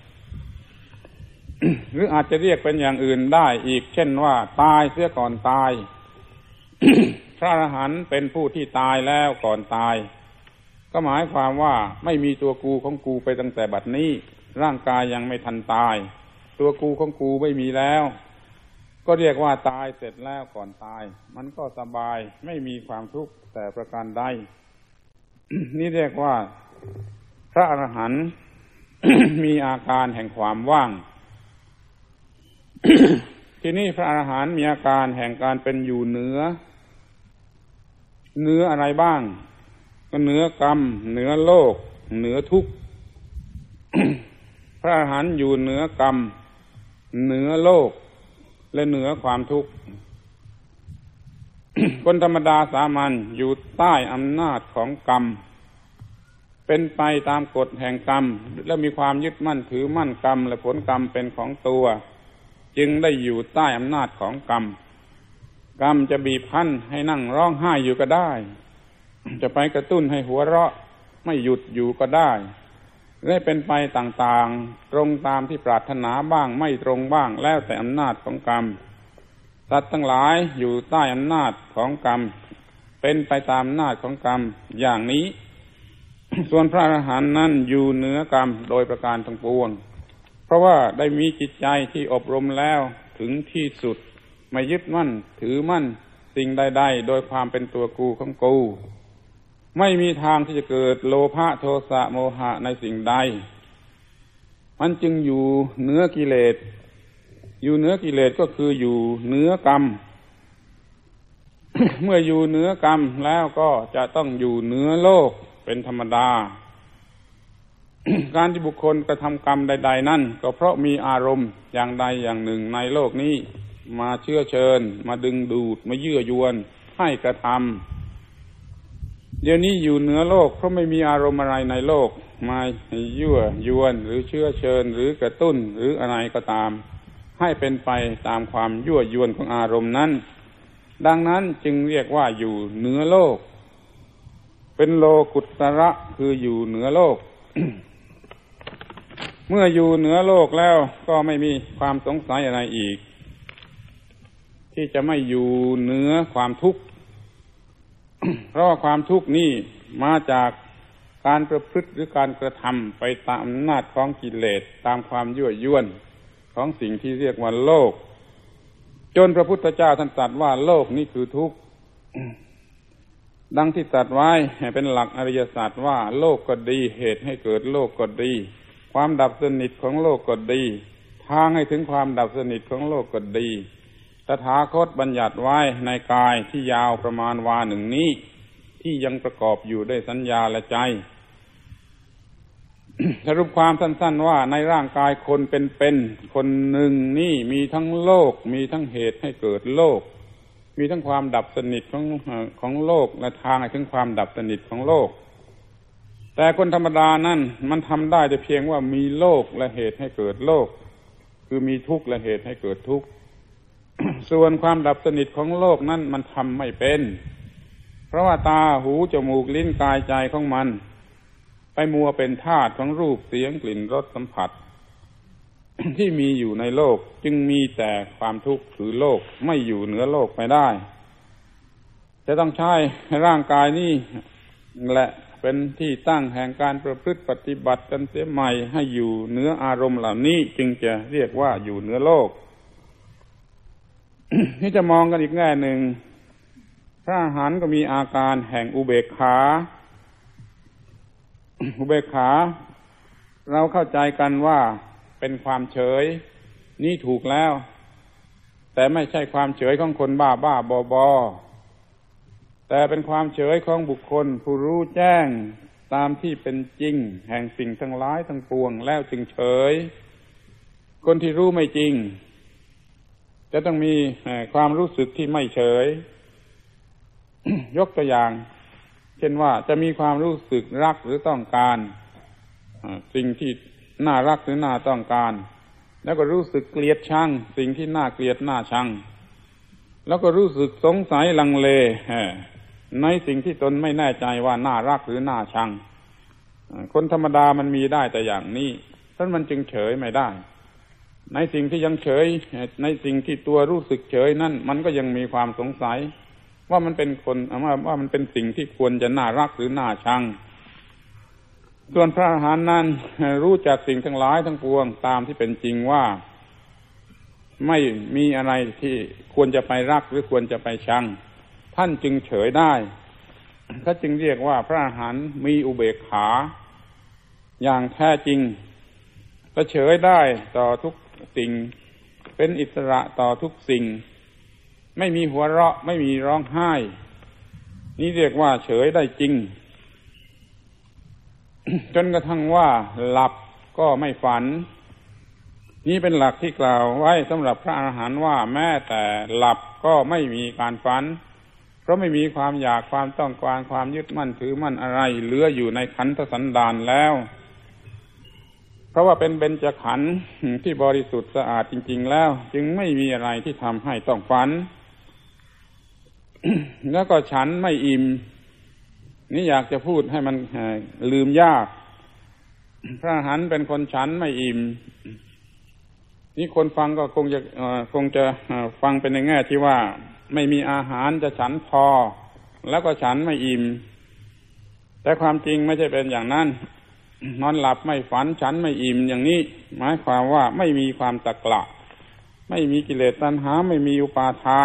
หรืออาจจะเรียกเป็นอย่างอื่นได้อีกเช่นว่าตายเสียก่อนตาย พระอรหันต์เป็นผู้ที่ตายแล้วก่อนตายก็หมายความว่าไม่มีตัวกูของกูไปตั้งแต่บัดนี้ร่างกายยังไม่ทันตายตัวกูของกูไม่มีแล้วก็เรียกว่าตายเสร็จแล้วก่อนตายมันก็สบายไม่มีความทุกข์แต่ประการใด นี่เรียกว่าพระอรหันต์ มีอาการแห่งความว่าง ที่นี่พระอรหันต์มีอาการแห่งการเป็นอยู่เหนืออะไรบ้างก็เหนือกรรมเหนือโลกเหนือทุกข์ พระอรหันต์อยู่เหนือกรรมเหนือโลกและเหนือความทุกข์ คนธรรมดาสามัญอยู่ใต้อำนาจของกรรมเป็นไปตามกฎแห่งกรรมและมีความยึดมั่นถือมั่นกรรมและผลกรรมเป็นของตัวจึงได้อยู่ใต้อำนาจของกรรมกรรมจะบีบคั้นให้นั่งร้องไห้อยู่ก็ได้ จะไปกระตุ้นให้หัวเราะไม่หยุดอยู่ก็ได้และเป็นไปต่างๆตรงตามที่ปรารถนาบ้างไม่ตรงบ้างแล้วแต่อำนาจของกรรมสัตว์ทั้งหลายอยู่ใต้อำนาจของกรรมเป็นไปตามอำนาจของกรรมอย่างนี้ ส่วนพระอรหันต์นั้นอยู่เหนือกรรมโดยประการทั้งปวงเพราะว่าได้มีจิตใจที่อบรมแล้วถึงที่สุดไม่ยึดมั่นถือมั่นสิ่งใดๆโดยความเป็นตัวกูของกูไม่มีทางที่จะเกิดโลภะโทสะโมหะในสิ่งใดมันจึงอยู่เหนือกิเลสอยู่เหนือกิเลสก็คืออยู่เหนือกรรม เมื่ออยู่เหนือกรรมแล้วก็จะต้องอยู่เหนือโลกเป็นธรรมดา การที่บุคคลกระทำกรรมใดๆนั่นก็เพราะมีอารมณ์อย่างใดอย่างหนึ่งในโลกนี้มาเชื้อเชิญมาดึงดูดมายั่วยวนให้กระทำเดี๋ยวนี้อยู่เหนือโลกเพราะไม่มีอารมณ์อะไรในโลกมายั่วยวนหรือเชื้อเชิญหรือกระตุ้นหรืออะไรก็ตามให้เป็นไปตามความยั่วยวนของอารมณ์นั้นดังนั้นจึงเรียกว่าอยู่เหนือโลกเป็นโลกุตระคืออยู่เหนือโลก เมื่ออยู่เหนือโลกแล้วก็ไม่มีความสงสัยอะไรอีกที่จะไม่อยู่เหนือความทุกข์ เพราะว่าความทุกข์นี่มาจากการประพฤติหรือการกระทำไปตามอำนาจของกิเลสตามความยั่วยวนของสิ่งที่เรียกว่าโลกจนพระพุทธเจ้าท่านตรัสว่าโลกนี้คือทุกข์ ดังที่ตรัสไว้เป็นหลักอริยสัจว่าโลกก็ดีเหตุให้เกิดโลกก็ดีความดับสนิทของโลกก็ดีทางให้ถึงความดับสนิทของโลกก็ดีตถาคตบัญญัติไว้ในกายที่ยาวประมาณวาหนึ่งนี้ที่ยังประกอบอยู่ด้วยสัญญาและใจ สรุปความสั้นๆว่าในร่างกายคนเป็นคนหนึ่งนี่มีทั้งโลกมีทั้งเหตุให้เกิดโลกมีทั้งความดับสนิทของโลกและทางให้ถึงความดับสนิทของโลกแต่คนธรรมดานั่นมันทำได้แต่เพียงว่ามีโลกและเหตุให้เกิดโลกคือมีทุกข์และเหตุให้เกิดทุกข์ ส่วนความดับสนิทของโลกนั้นมันทำไม่เป็นเพราะว่าตาหูจมูกลิ้นกายใจของมันไปมัวเป็นธาตุของรูปเสียงกลิ่นรสสัมผัส ที่มีอยู่ในโลกจึงมีแต่ความทุกข์คือโลกไม่อยู่เหนือโลกไปได้จะต้องใช้ร่างกายนี้แหละเป็นที่ตั้งแห่งการประพฤติปฏิบัติกันเสียใหม่ให้อยู่เหนืออารมณ์เหล่านี้จึงจะเรียกว่าอยู่เหนือโลก ที่จะมองกันอีกแง่หนึ่งพระอรหันต์ก็มีอาการแห่งอุเบกขา อุเบกขาเราเข้าใจกันว่าเป็นความเฉยนี่ถูกแล้วแต่ไม่ใช่ความเฉยของคนบ้าบอแต่เป็นความเฉยของบุคคลผู้รู้แจ้งตามที่เป็นจริงแห่งสิ่งทั้งหลายทั้งปวงแล้วจึงเฉยคนที่รู้ไม่จริงจะต้องมีความรู้สึกที่ไม่เฉย ยกตัวอย่างเช่นว่าจะมีความรู้สึกรักหรือต้องการสิ่งที่น่ารักหรือน่าต้องการแล้วก็รู้สึกเกลียดชังสิ่งที่น่าเกลียดน่าชังแล้วก็รู้สึกสงสัยลังเลในสิ่งที่ตนไม่แน่ใจว่าน่ารักหรือน่าชังคนธรรมดามันมีได้แต่อย่างนี้เพราะมันจึงเฉยไม่ได้ในสิ่งที่ยังเฉยในสิ่งที่ตัวรู้สึกเฉยนั่นมันก็ยังมีความสงสัยว่ามันเป็นว่ามันเป็นสิ่งที่ควรจะน่ารักหรือน่าชังส่วนพระอรหันต์นั้นรู้จักสิ่งทั้งหลายทั้งปวงตามที่เป็นจริงว่าไม่มีอะไรที่ควรจะไปรักหรือควรจะไปชังท่านจึงเฉยได้เขาจึงเรียกว่าพระอรหันต์มีอุเบกขาอย่างแท้จริงก็เฉยได้ต่อทุกสิ่งเป็นอิสระต่อทุกสิ่งไม่มีหัวเราะไม่มีร้องไห้นี่เรียกว่าเฉยได้จริง จนกระทั่งว่าหลับก็ไม่ฝันนี่เป็นหลักที่กล่าวไว้สำหรับพระอรหันต์ว่าแม้แต่หลับก็ไม่มีการฝันเพราะไม่มีความอยากความต้องการความยึดมั่นถือมั่นอะไรเหลืออยู่ในขันธสันดานแล้วเพราะว่าเป็นเบญจขันธ์ที่บริสุทธิ์สะอาดจริงๆแล้วจึงไม่มีอะไรที่ทำให้ต้องฝัน แล้วก็ฉันไม่อิ่มนี่อยากจะพูดให้มันลืมยากพระอรหันต์เป็นคนฉันไม่อิ่มนี่คนฟังก็คงจะฟังเป็นในแง่ที่ว่าไม่มีอาหารจะฉันพอแล้วก็ฉันไม่อิ่มแต่ความจริงไม่ใช่เป็นอย่างนั้นนอนหลับไม่ฝันฉันไม่อิ่มอย่างนี้หมายความว่าไม่มีความตะกละไม่มีกิเลสตัณหาไม่มีอุปาทาน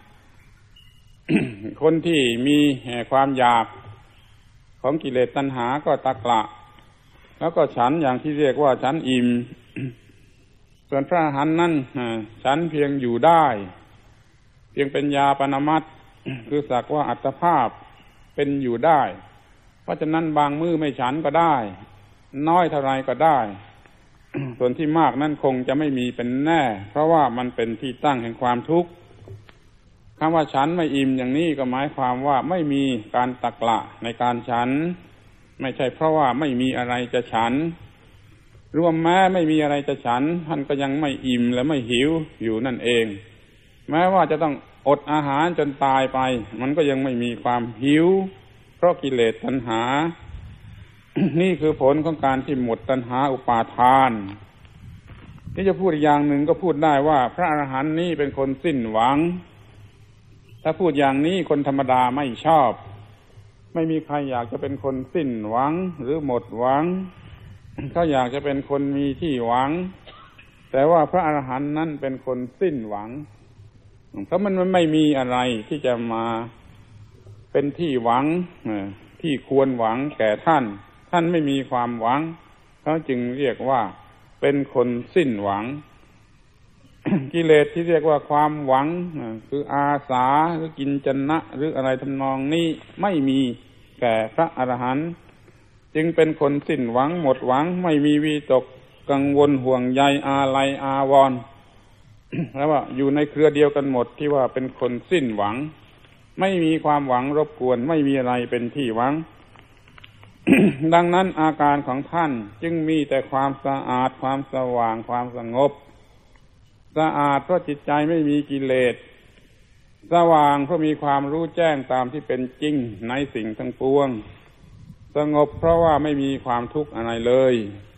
คนที่มีความอยากของกิเลสตัณหาก็ตะกละแล้วก็ฉันอย่างที่เรียกว่าฉันอิ่ม ส่วนพระอรหันต์นั้นฉันเพียงอยู่ได้เพียงเป็นยาปนมัตถ์ คือสักว่าอัตภาพเป็นอยู่ได้เพราะฉะนั้นบางมื้อไม่ฉันก็ได้น้อยเท่าไรก็ได้ ส่วนที่มากนั้นคงจะไม่มีเป็นแน่เพราะว่ามันเป็นที่ตั้งแห่งความทุกข์คำว่าฉันไม่อิ่มอย่างนี้ก็หมายความว่าไม่มีการตะกละในการฉันไม่ใช่เพราะว่าไม่มีอะไรจะฉันรวมแม้ไม่มีอะไรจะฉันท่านก็ยังไม่อิ่มและไม่หิวอยู่นั่นเองแม้ว่าจะต้องอดอาหารจนตายไปมันก็ยังไม่มีความหิวเพราะกิเลสตัณหา นี่คือผลของการที่หมดตัณหาอุปาทานที่จะพูดอีกอย่างหนึ่งก็พูดได้ว่าพระอรหันต์นี้เป็นคนสิ้นหวังถ้าพูดอย่างนี้คนธรรมดาไม่ชอบไม่มีใครอยากจะเป็นคนสิ้นหวังหรือหมดหวังเขาอยากจะเป็นคนมีที่หวังแต่ว่าพระอรหันต์นั้นเป็นคนสิ้นหวังเพราะมันไม่มีอะไรที่จะมาเป็นที่หวังที่ควรหวังแก่ท่านไม่มีความหวังเขาจึงเรียกว่าเป็นคนสิ้นหวัง กิเลสที่เรียกว่าความหวังคืออาสาหรือกินจนะหรืออะไรทำนองนี้ไม่มีแก่พระอรหันต์จึงเป็นคนสิ้นหวังหมดหวังไม่มีวิตกกังวลห่วงใยอาลัยอาวรณ์ แล้วว่าอยู่ในเครือเดียวกันหมดที่ว่าเป็นคนสิ้นหวังไม่มีความหวังรบกวนไม่มีอะไรเป็นที่หวัง ดังนั้นอาการของท่านจึงมีแต่ความสะอาดความสว่างความสงบสะอาดเพราะจิตใจไม่มีกิเลสสว่างเพราะมีความรู้แจ้งตามที่เป็นจริงในสิ่งทั้งปวงสงบเพราะว่าไม่มีความทุกข์อะไรเลย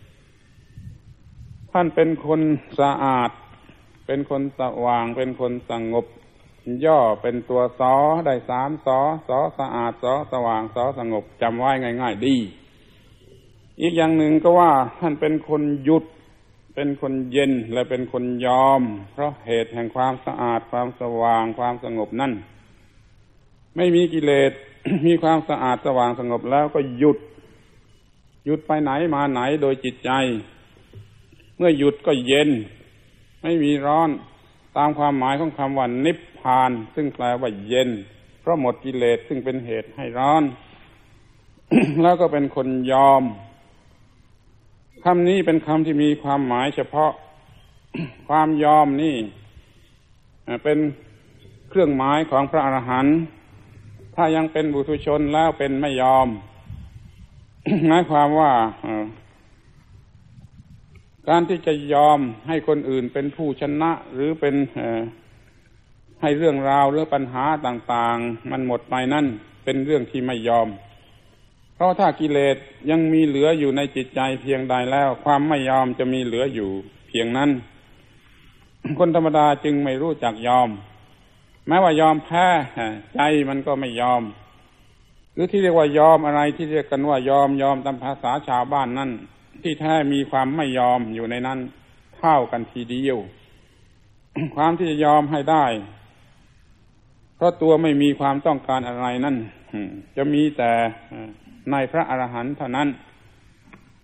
ท่านเป็นคนสะอาดเป็นคนสว่างเป็นคนสงบย่อเป็นตัวสอได้3สอสะอาดสสว่างสสงบจำไว้ง่ายๆดีอีกอย่างหนึ่งก็ว่าท่านเป็นคนหยุดเป็นคนเย็นและเป็นคนยอมเพราะเหตุแห่งความสะอาดความสว่างความสงบนั่นไม่มีกิเลส มีความสะอาดสว่างสงบแล้วก็หยุดไปไหนมาไหนโดยจิตใจเมื่อหยุดก็เย็นไม่มีร้อนตามความหมายของคำว่านิพพานซึ่งแปลว่าเย็นเพราะหมดกิเลสซึ่งเป็นเหตุให้ร้อน แล้วก็เป็นคนยอมคำนี้เป็นคำที่มีความหมายเฉพาะ ความยอมนี่เป็นเครื่องหมายของพระอรหันต์ถ้ายังเป็นปุถุชนแล้วเป็นไม่ยอม หมายความว่าการที่จะยอมให้คนอื่นเป็นผู้ชนะหรือเป็นให้เรื่องราวหรือปัญหาต่างๆมันหมดไปนั่นเป็นเรื่องที่ไม่ยอมเพราะถ้ากิเลสยังมีเหลืออยู่ในจิตใจเพียงใดแล้วความไม่ยอมจะมีเหลืออยู่เพียงนั้น คนธรรมดาจึงไม่รู้จักยอมแม้ว่ายอมแพ้ใจมันก็ไม่ยอมหรือที่เรียกว่ายอมอะไรที่เรียกกันว่ายอมตามภาษาชาวบ้านนั่นที่แท้มีความไม่ยอมอยู่ในนั้นเท่ากันทีเดียว ความที่จะยอมให้ได้เพราะตัวไม่มีความต้องการอะไรนั่นจะมีแต่ในพระอรหันต์เท่านั้น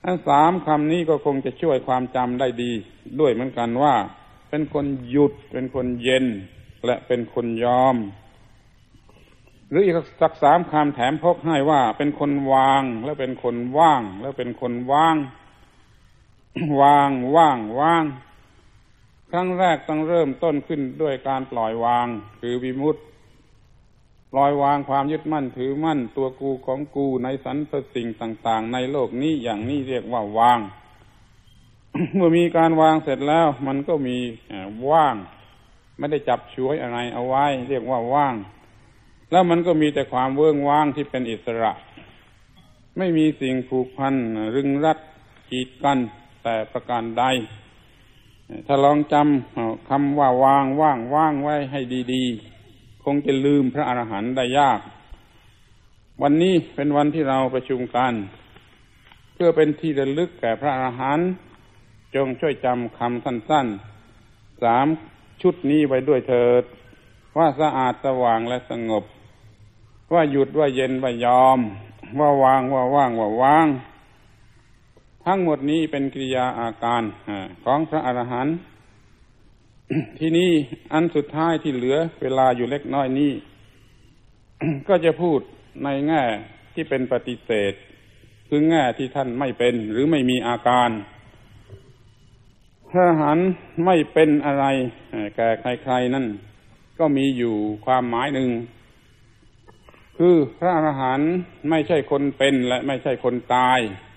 อันสามคำนี้ก็คงจะช่วยความจำได้ดีด้วยเหมือนกันว่าเป็นคนหยุดเป็นคนเย็นและเป็นคนยอมหรืออีกสักสามคำแถมพกให้ว่าเป็นคนวางและเป็นคนว่างและเป็นคนว่าง วางว่างว่างครั้งแรกต้องเริ่มต้นขึ้นด้วยการปล่อยวางคือวิมุตติปล่อยวางความยึดมั่นถือมั่นตัวกูของกูในสรรพสิ่งต่างๆในโลกนี้อย่างนี้เรียกว่าวาง เมื่อมีการวางเสร็จแล้วมันก็มีว่างไม่ได้จับฉวยอะไรเอาไว้เรียกว่าว่างแล้วมันก็มีแต่ความเวิ้งว้างที่เป็นอิสระไม่มีสิ่งผูกพันรึงรัดกีดกันแต่ประการใดถ้าลองจำคำว่าวางว่างว่างไว้ให้ดีๆคงจะลืมพระอรหันต์ได้ยากวันนี้เป็นวันที่เราประชุมกันเพื่อเป็นที่ระลึกแก่พระอรหันต์จงช่วยจำคำสั้นๆ3ชุดนี้ไว้ด้วยเถิดว่าสะอาดสว่างและสงบว่าหยุดว่าเย็นว่ายอมว่าวางว่าว่างว่าว่างทั้งหมดนี้เป็นกิริยาอาการของพระอรหันต์ ที่นี่อันสุดท้ายที่เหลือเวลาอยู่เล็กน้อยนี้ ก็จะพูดในแง่ที่เป็นปฏิเสธคือแง่ที่ท่านไม่เป็นหรือไม่มีอาการพระอรหันต์ไม่เป็นอะไรแก่ใครๆนั่นก็มีอยู่ความหมายหนึ่งคือพระอรหันต์ไม่ใช่คนเป็นและไม่ใช่คนตาย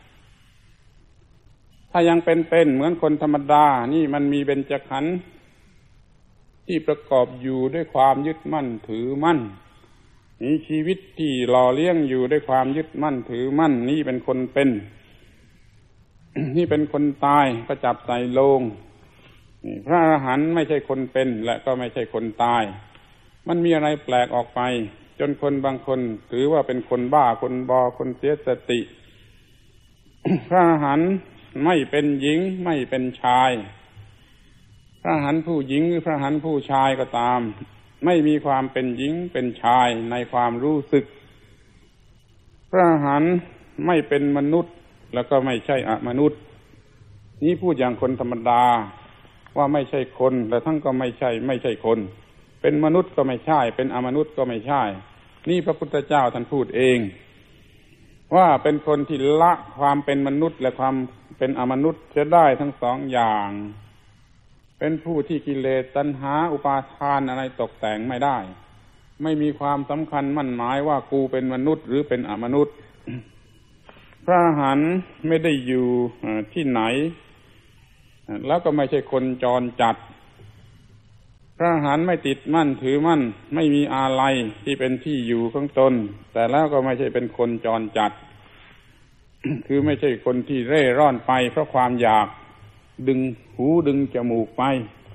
ถ้ายังเป็นเหมือนคนธรรมดานี่มันมีเบญจขันธ์ที่ประกอบอยู่ด้วยความยึดมั่นถือมั่นมีชีวิตที่หล่อเลี้ยงอยู่ด้วยความยึดมั่นถือมั่นนี่เป็นคนเป็น นี่เป็นคนตายก็จับใส่โลงนี่พระอรหันต์ไม่ใช่คนเป็นและก็ไม่ใช่คนตายมันมีอะไรแปลกออกไปจนคนบางคนถือว่าเป็นคนบ้าคนบอคนเสียสติ พระอรหันต์ไม่เป็นหญิงไม่เป็นชายพระอรหันต์ผู้หญิงหรือพระอรหันต์ผู้ชายก็ตามไม่มีความเป็นหญิงเป็นชายในความรู้สึกพระอรหันต์ไม่เป็นมนุษย์แล้วก็ไม่ใช่อมนุษย์นี่พูดอย่างคนธรรมดาว่าไม่ใช่คนแต่ทั้งก็ไม่ใช่คนเป็นมนุษย์ก็ไม่ใช่เป็นอมนุษย์ก็ไม่ใช่นี่พระพุทธเจ้าท่านพูดเองว่าเป็นคนที่ละความเป็นมนุษย์และความเป็นอมนุษย์จะได้ทั้งสองอย่างเป็นผู้ที่กิเลสตัณหาอุปาทานอะไรตกแต่งไม่ได้ไม่มีความสำคัญมั่นหมายว่ากูเป็นมนุษย์หรือเป็นอมนุษย์ พระอรหันต์ไม่ได้อยู่ที่ไหนแล้วก็ไม่ใช่คนจรจัดพระอรหันต์ไม่ติดมั่นถือมั่นไม่มีอาลัยที่เป็นที่อยู่ของตนแต่แล้วก็ไม่ใช่เป็นคนจรจัด คือไม่ใช่คนที่เร่ร่อนไปเพราะความอยากดึงหูดึงจมูกไป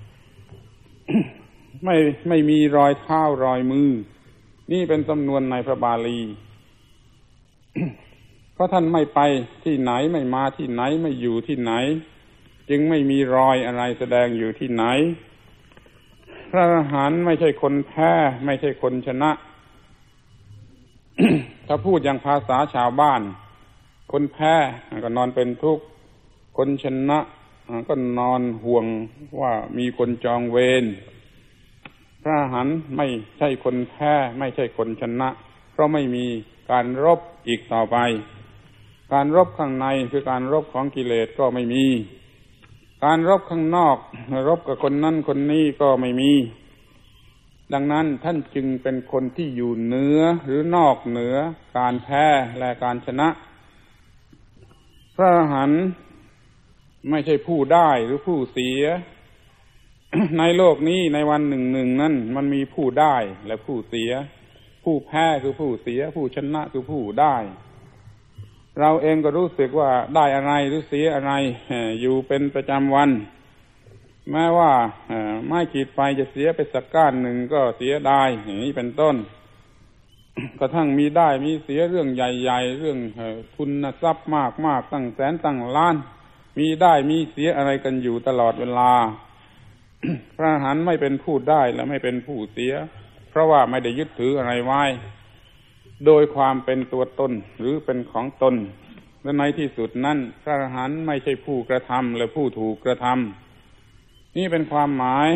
ไม่มีรอยเท้ารอยมือนี่เป็นสำนวนในพระบาลี เพราะท่านไม่ไปที่ไหนไม่มาที่ไหนไม่อยู่ที่ไหนจึงไม่มีรอยอะไรแสดงอยู่ที่ไหนพระอรหันต์ไม่ใช่คนแพ้ไม่ใช่คนชนะ ถ้าพูดอย่างภาษาชาวบ้านคนแพ้ก็นอนเป็นทุกข์คนชนะก็นอนห่วงว่ามีคนจองเวรพระอรหันต์ไม่ใช่คนแพ้ไม่ใช่คนชนะเพราะไม่มีการรบอีกต่อไปการรบข้างในคือการรบของกิเลสก็ไม่มีการรบข้างนอกรบกับคนนั้นคนนี้ก็ไม่มีดังนั้นท่านจึงเป็นคนที่อยู่เหนือหรือนอกเหนือการแพ้และการชนะพระอรหันต์ไม่ใช่ผู้ได้หรือผู้เสีย ในโลกนี้ในวันหนึ่งนั้นมันมีผู้ได้และผู้เสียผู้แพ้คือผู้เสียผู้ชนะคือผู้ได้เราเองก็รู้สึกว่าได้อะไรหรือเสียอะไรอยู่เป็นประจำวันแม้ว่าไม้ขีดไฟจะเสียไปสักก้านหนึ่งก็เสียดายอย่างนี้เป็นต้น กระทั่งมีได้มีเสียเรื่องใหญ่ๆเรื่องทุนทรัพย์มากๆตั้งแสนตั้งล้านมีได้มีเสียอะไรกันอยู่ตลอดเวลา พระอรหันต์ไม่เป็นผู้ได้และไม่เป็นผู้เสียเพราะว่าไม่ได้ยึดถืออะไรไว้โดยความเป็นตัวตนหรือเป็นของตนและในที่สุดนั้นพระอรหันต์ไม่ใช่ผู้กระทำและผู้ถูกกระทำนี่เป็นความหมาย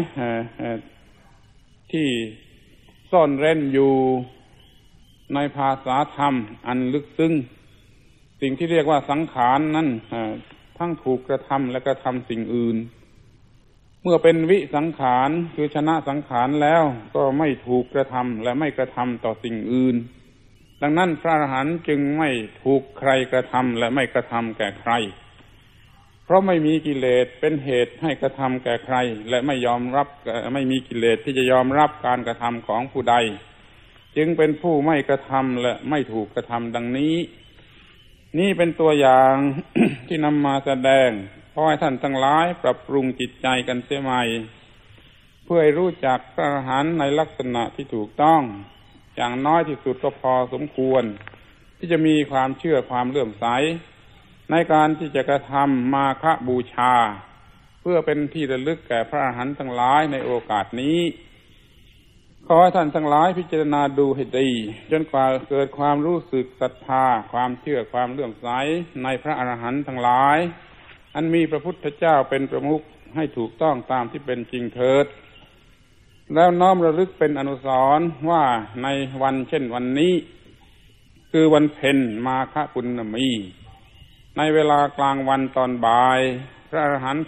ที่ซ่อนเร้นอยู่ในภาษาธรรมอันลึกซึ้งสิ่งที่เรียกว่าสังขารนั้นทั้งถูกกระทำและกระทำสิ่งอื่นเมื่อเป็นวิสังขารคือชนะสังขารแล้วก็ไม่ถูกกระทำและไม่กระทำต่อสิ่งอื่นดังนั้นพระอรหันต์จึงไม่ถูกใครกระทำและไม่กระทำแก่ใครเพราะไม่มีกิเลสเป็นเหตุให้กระทำแก่ใครและไม่มีกิเลสที่จะยอมรับการกระทำของผู้ใดจึงเป็นผู้ไม่กระทำและไม่ถูกกระทำดังนี้นี่เป็นตัวอย่าง ที่นำมาแสดงขอให้ท่านทั้งหลายปรับปรุงจิตใจกันเสียใหม่เพื่อให้รู้จักพระอรหันต์ในลักษณะที่ถูกต้องอย่างน้อยที่สุดก็พอสมควรที่จะมีความเชื่อความเลื่อมใสในการที่จะกระทำมาฆบูชาเพื่อเป็นที่ระลึกแก่พระอรหันต์ทั้งหลายในโอกาสนี้ขอให้ท่านทั้งหลายพิจารณาดูให้ดีจนกว่าเกิดความรู้สึกศรัทธาความเชื่อความเลื่อมใสในพระอรหันต์ทั้งหลายอันมีพระพุทธเจ้าเป็นประมุขให้ถูกต้องตามที่เป็นจริงเถิดแล้วน้อมระลึกเป็นอนุสรณ์ว่าในวันเช่นวันนี้คือวันเพ็ญมาฆปุณณมีในเวลากลางวันตอนบ่ายพระอรหันต์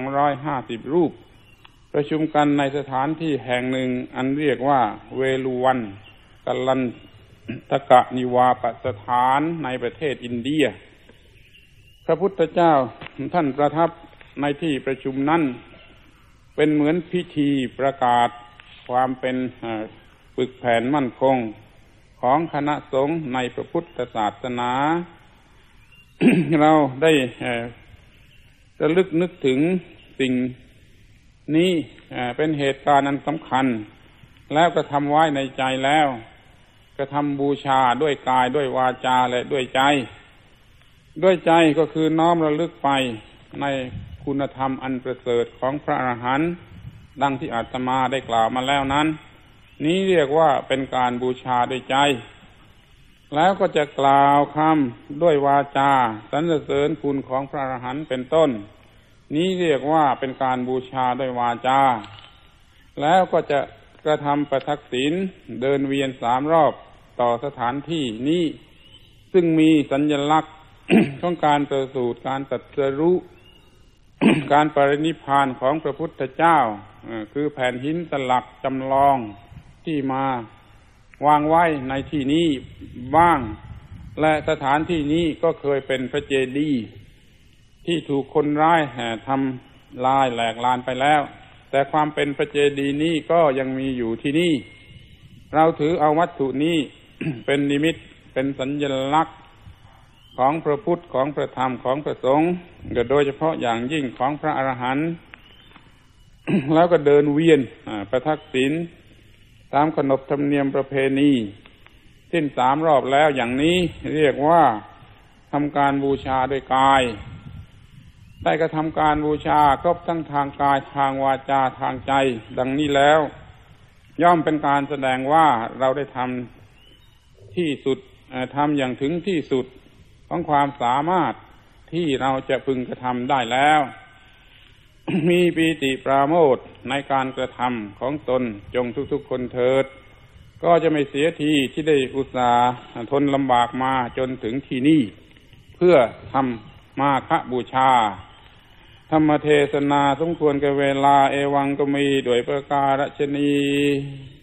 1,250 รูปประชุมกันในสถานที่แห่งหนึ่งอันเรียกว่าเวลุวันกัลลันทกนิวาปสถานในประเทศอินเดียพระพุทธเจ้าท่านประทับในที่ประชุมนั้นเป็นเหมือนพิธีประกาศความเป็นปึกแผ่นมั่นคงของคณะสงฆ์ในพระพุทธศาสนา เราได้ระลึกนึกถึงสิ่งนี้เป็นเหตุการณ์อันสำคัญแล้วก็ทำไว้ในใจแล้วก็ทำบูชาด้วยกายด้วยวาจาและด้วยใจก็คือน้อมระลึกไปในคุณธรรมอันประเสริฐของพระอรหันต์ดังที่อาตมาได้กล่าวมาแล้วนั้นนี้เรียกว่าเป็นการบูชาด้วยใจแล้วก็จะกล่าวคำด้วยวาจาสรรเสริญคุณของพระอรหันต์เป็นต้นนี้เรียกว่าเป็นการบูชาด้วยวาจาแล้วก็จะกระทำประทักษิณเดินเวียน3 รอบต่อสถานที่นี้ซึ่งมีสัญลักษณ์ ของการประสูติการตรัสรู้ การปรินิพพานของพระพุทธเจ้าคือแผ่นหินสลักจำลองที่มาวางไว้ในที่นี้บ้างและสถานที่นี้ก็เคยเป็นพระเจดีย์ที่ถูกคนร้ายทำลายแหลกลานไปแล้วแต่ความเป็นพระเจดีย์นี้ก็ยังมีอยู่ที่นี่เราถือเอาวัตถุนี้ เป็นนิมิตเป็นสัญลักษณ์ของพระพุทธของพระธรรมของพระสงฆ์โดยเฉพาะอย่างยิ่งของพระอรหันต์ แล้วก็เดินเวียนประทักษิณตามขนบธรรมเนียมประเพณีสิ้น3 รอบแล้วอย่างนี้เรียกว่าทำการบูชาด้วยกายได้กระทำการบูชาครบทั้งทางกายทางวาจาทางใจดังนี้แล้วย่อมเป็นการแสดงว่าเราได้ทำที่สุดทำอย่างถึงที่สุดของความสามารถที่เราจะพึงกระทำได้แล้ว มีปีติปราโมทย์ในการกระทำของตนจงทุกๆคนเถิดก็จะไม่เสียทีที่ได้อุตส่าห์ทนลำบากมาจนถึงที่นี่เพื่อทำมาฆบูชาธรรมเทศนาสมควรแก่เวลาเอวังก็มีด้วยประการฉะนี้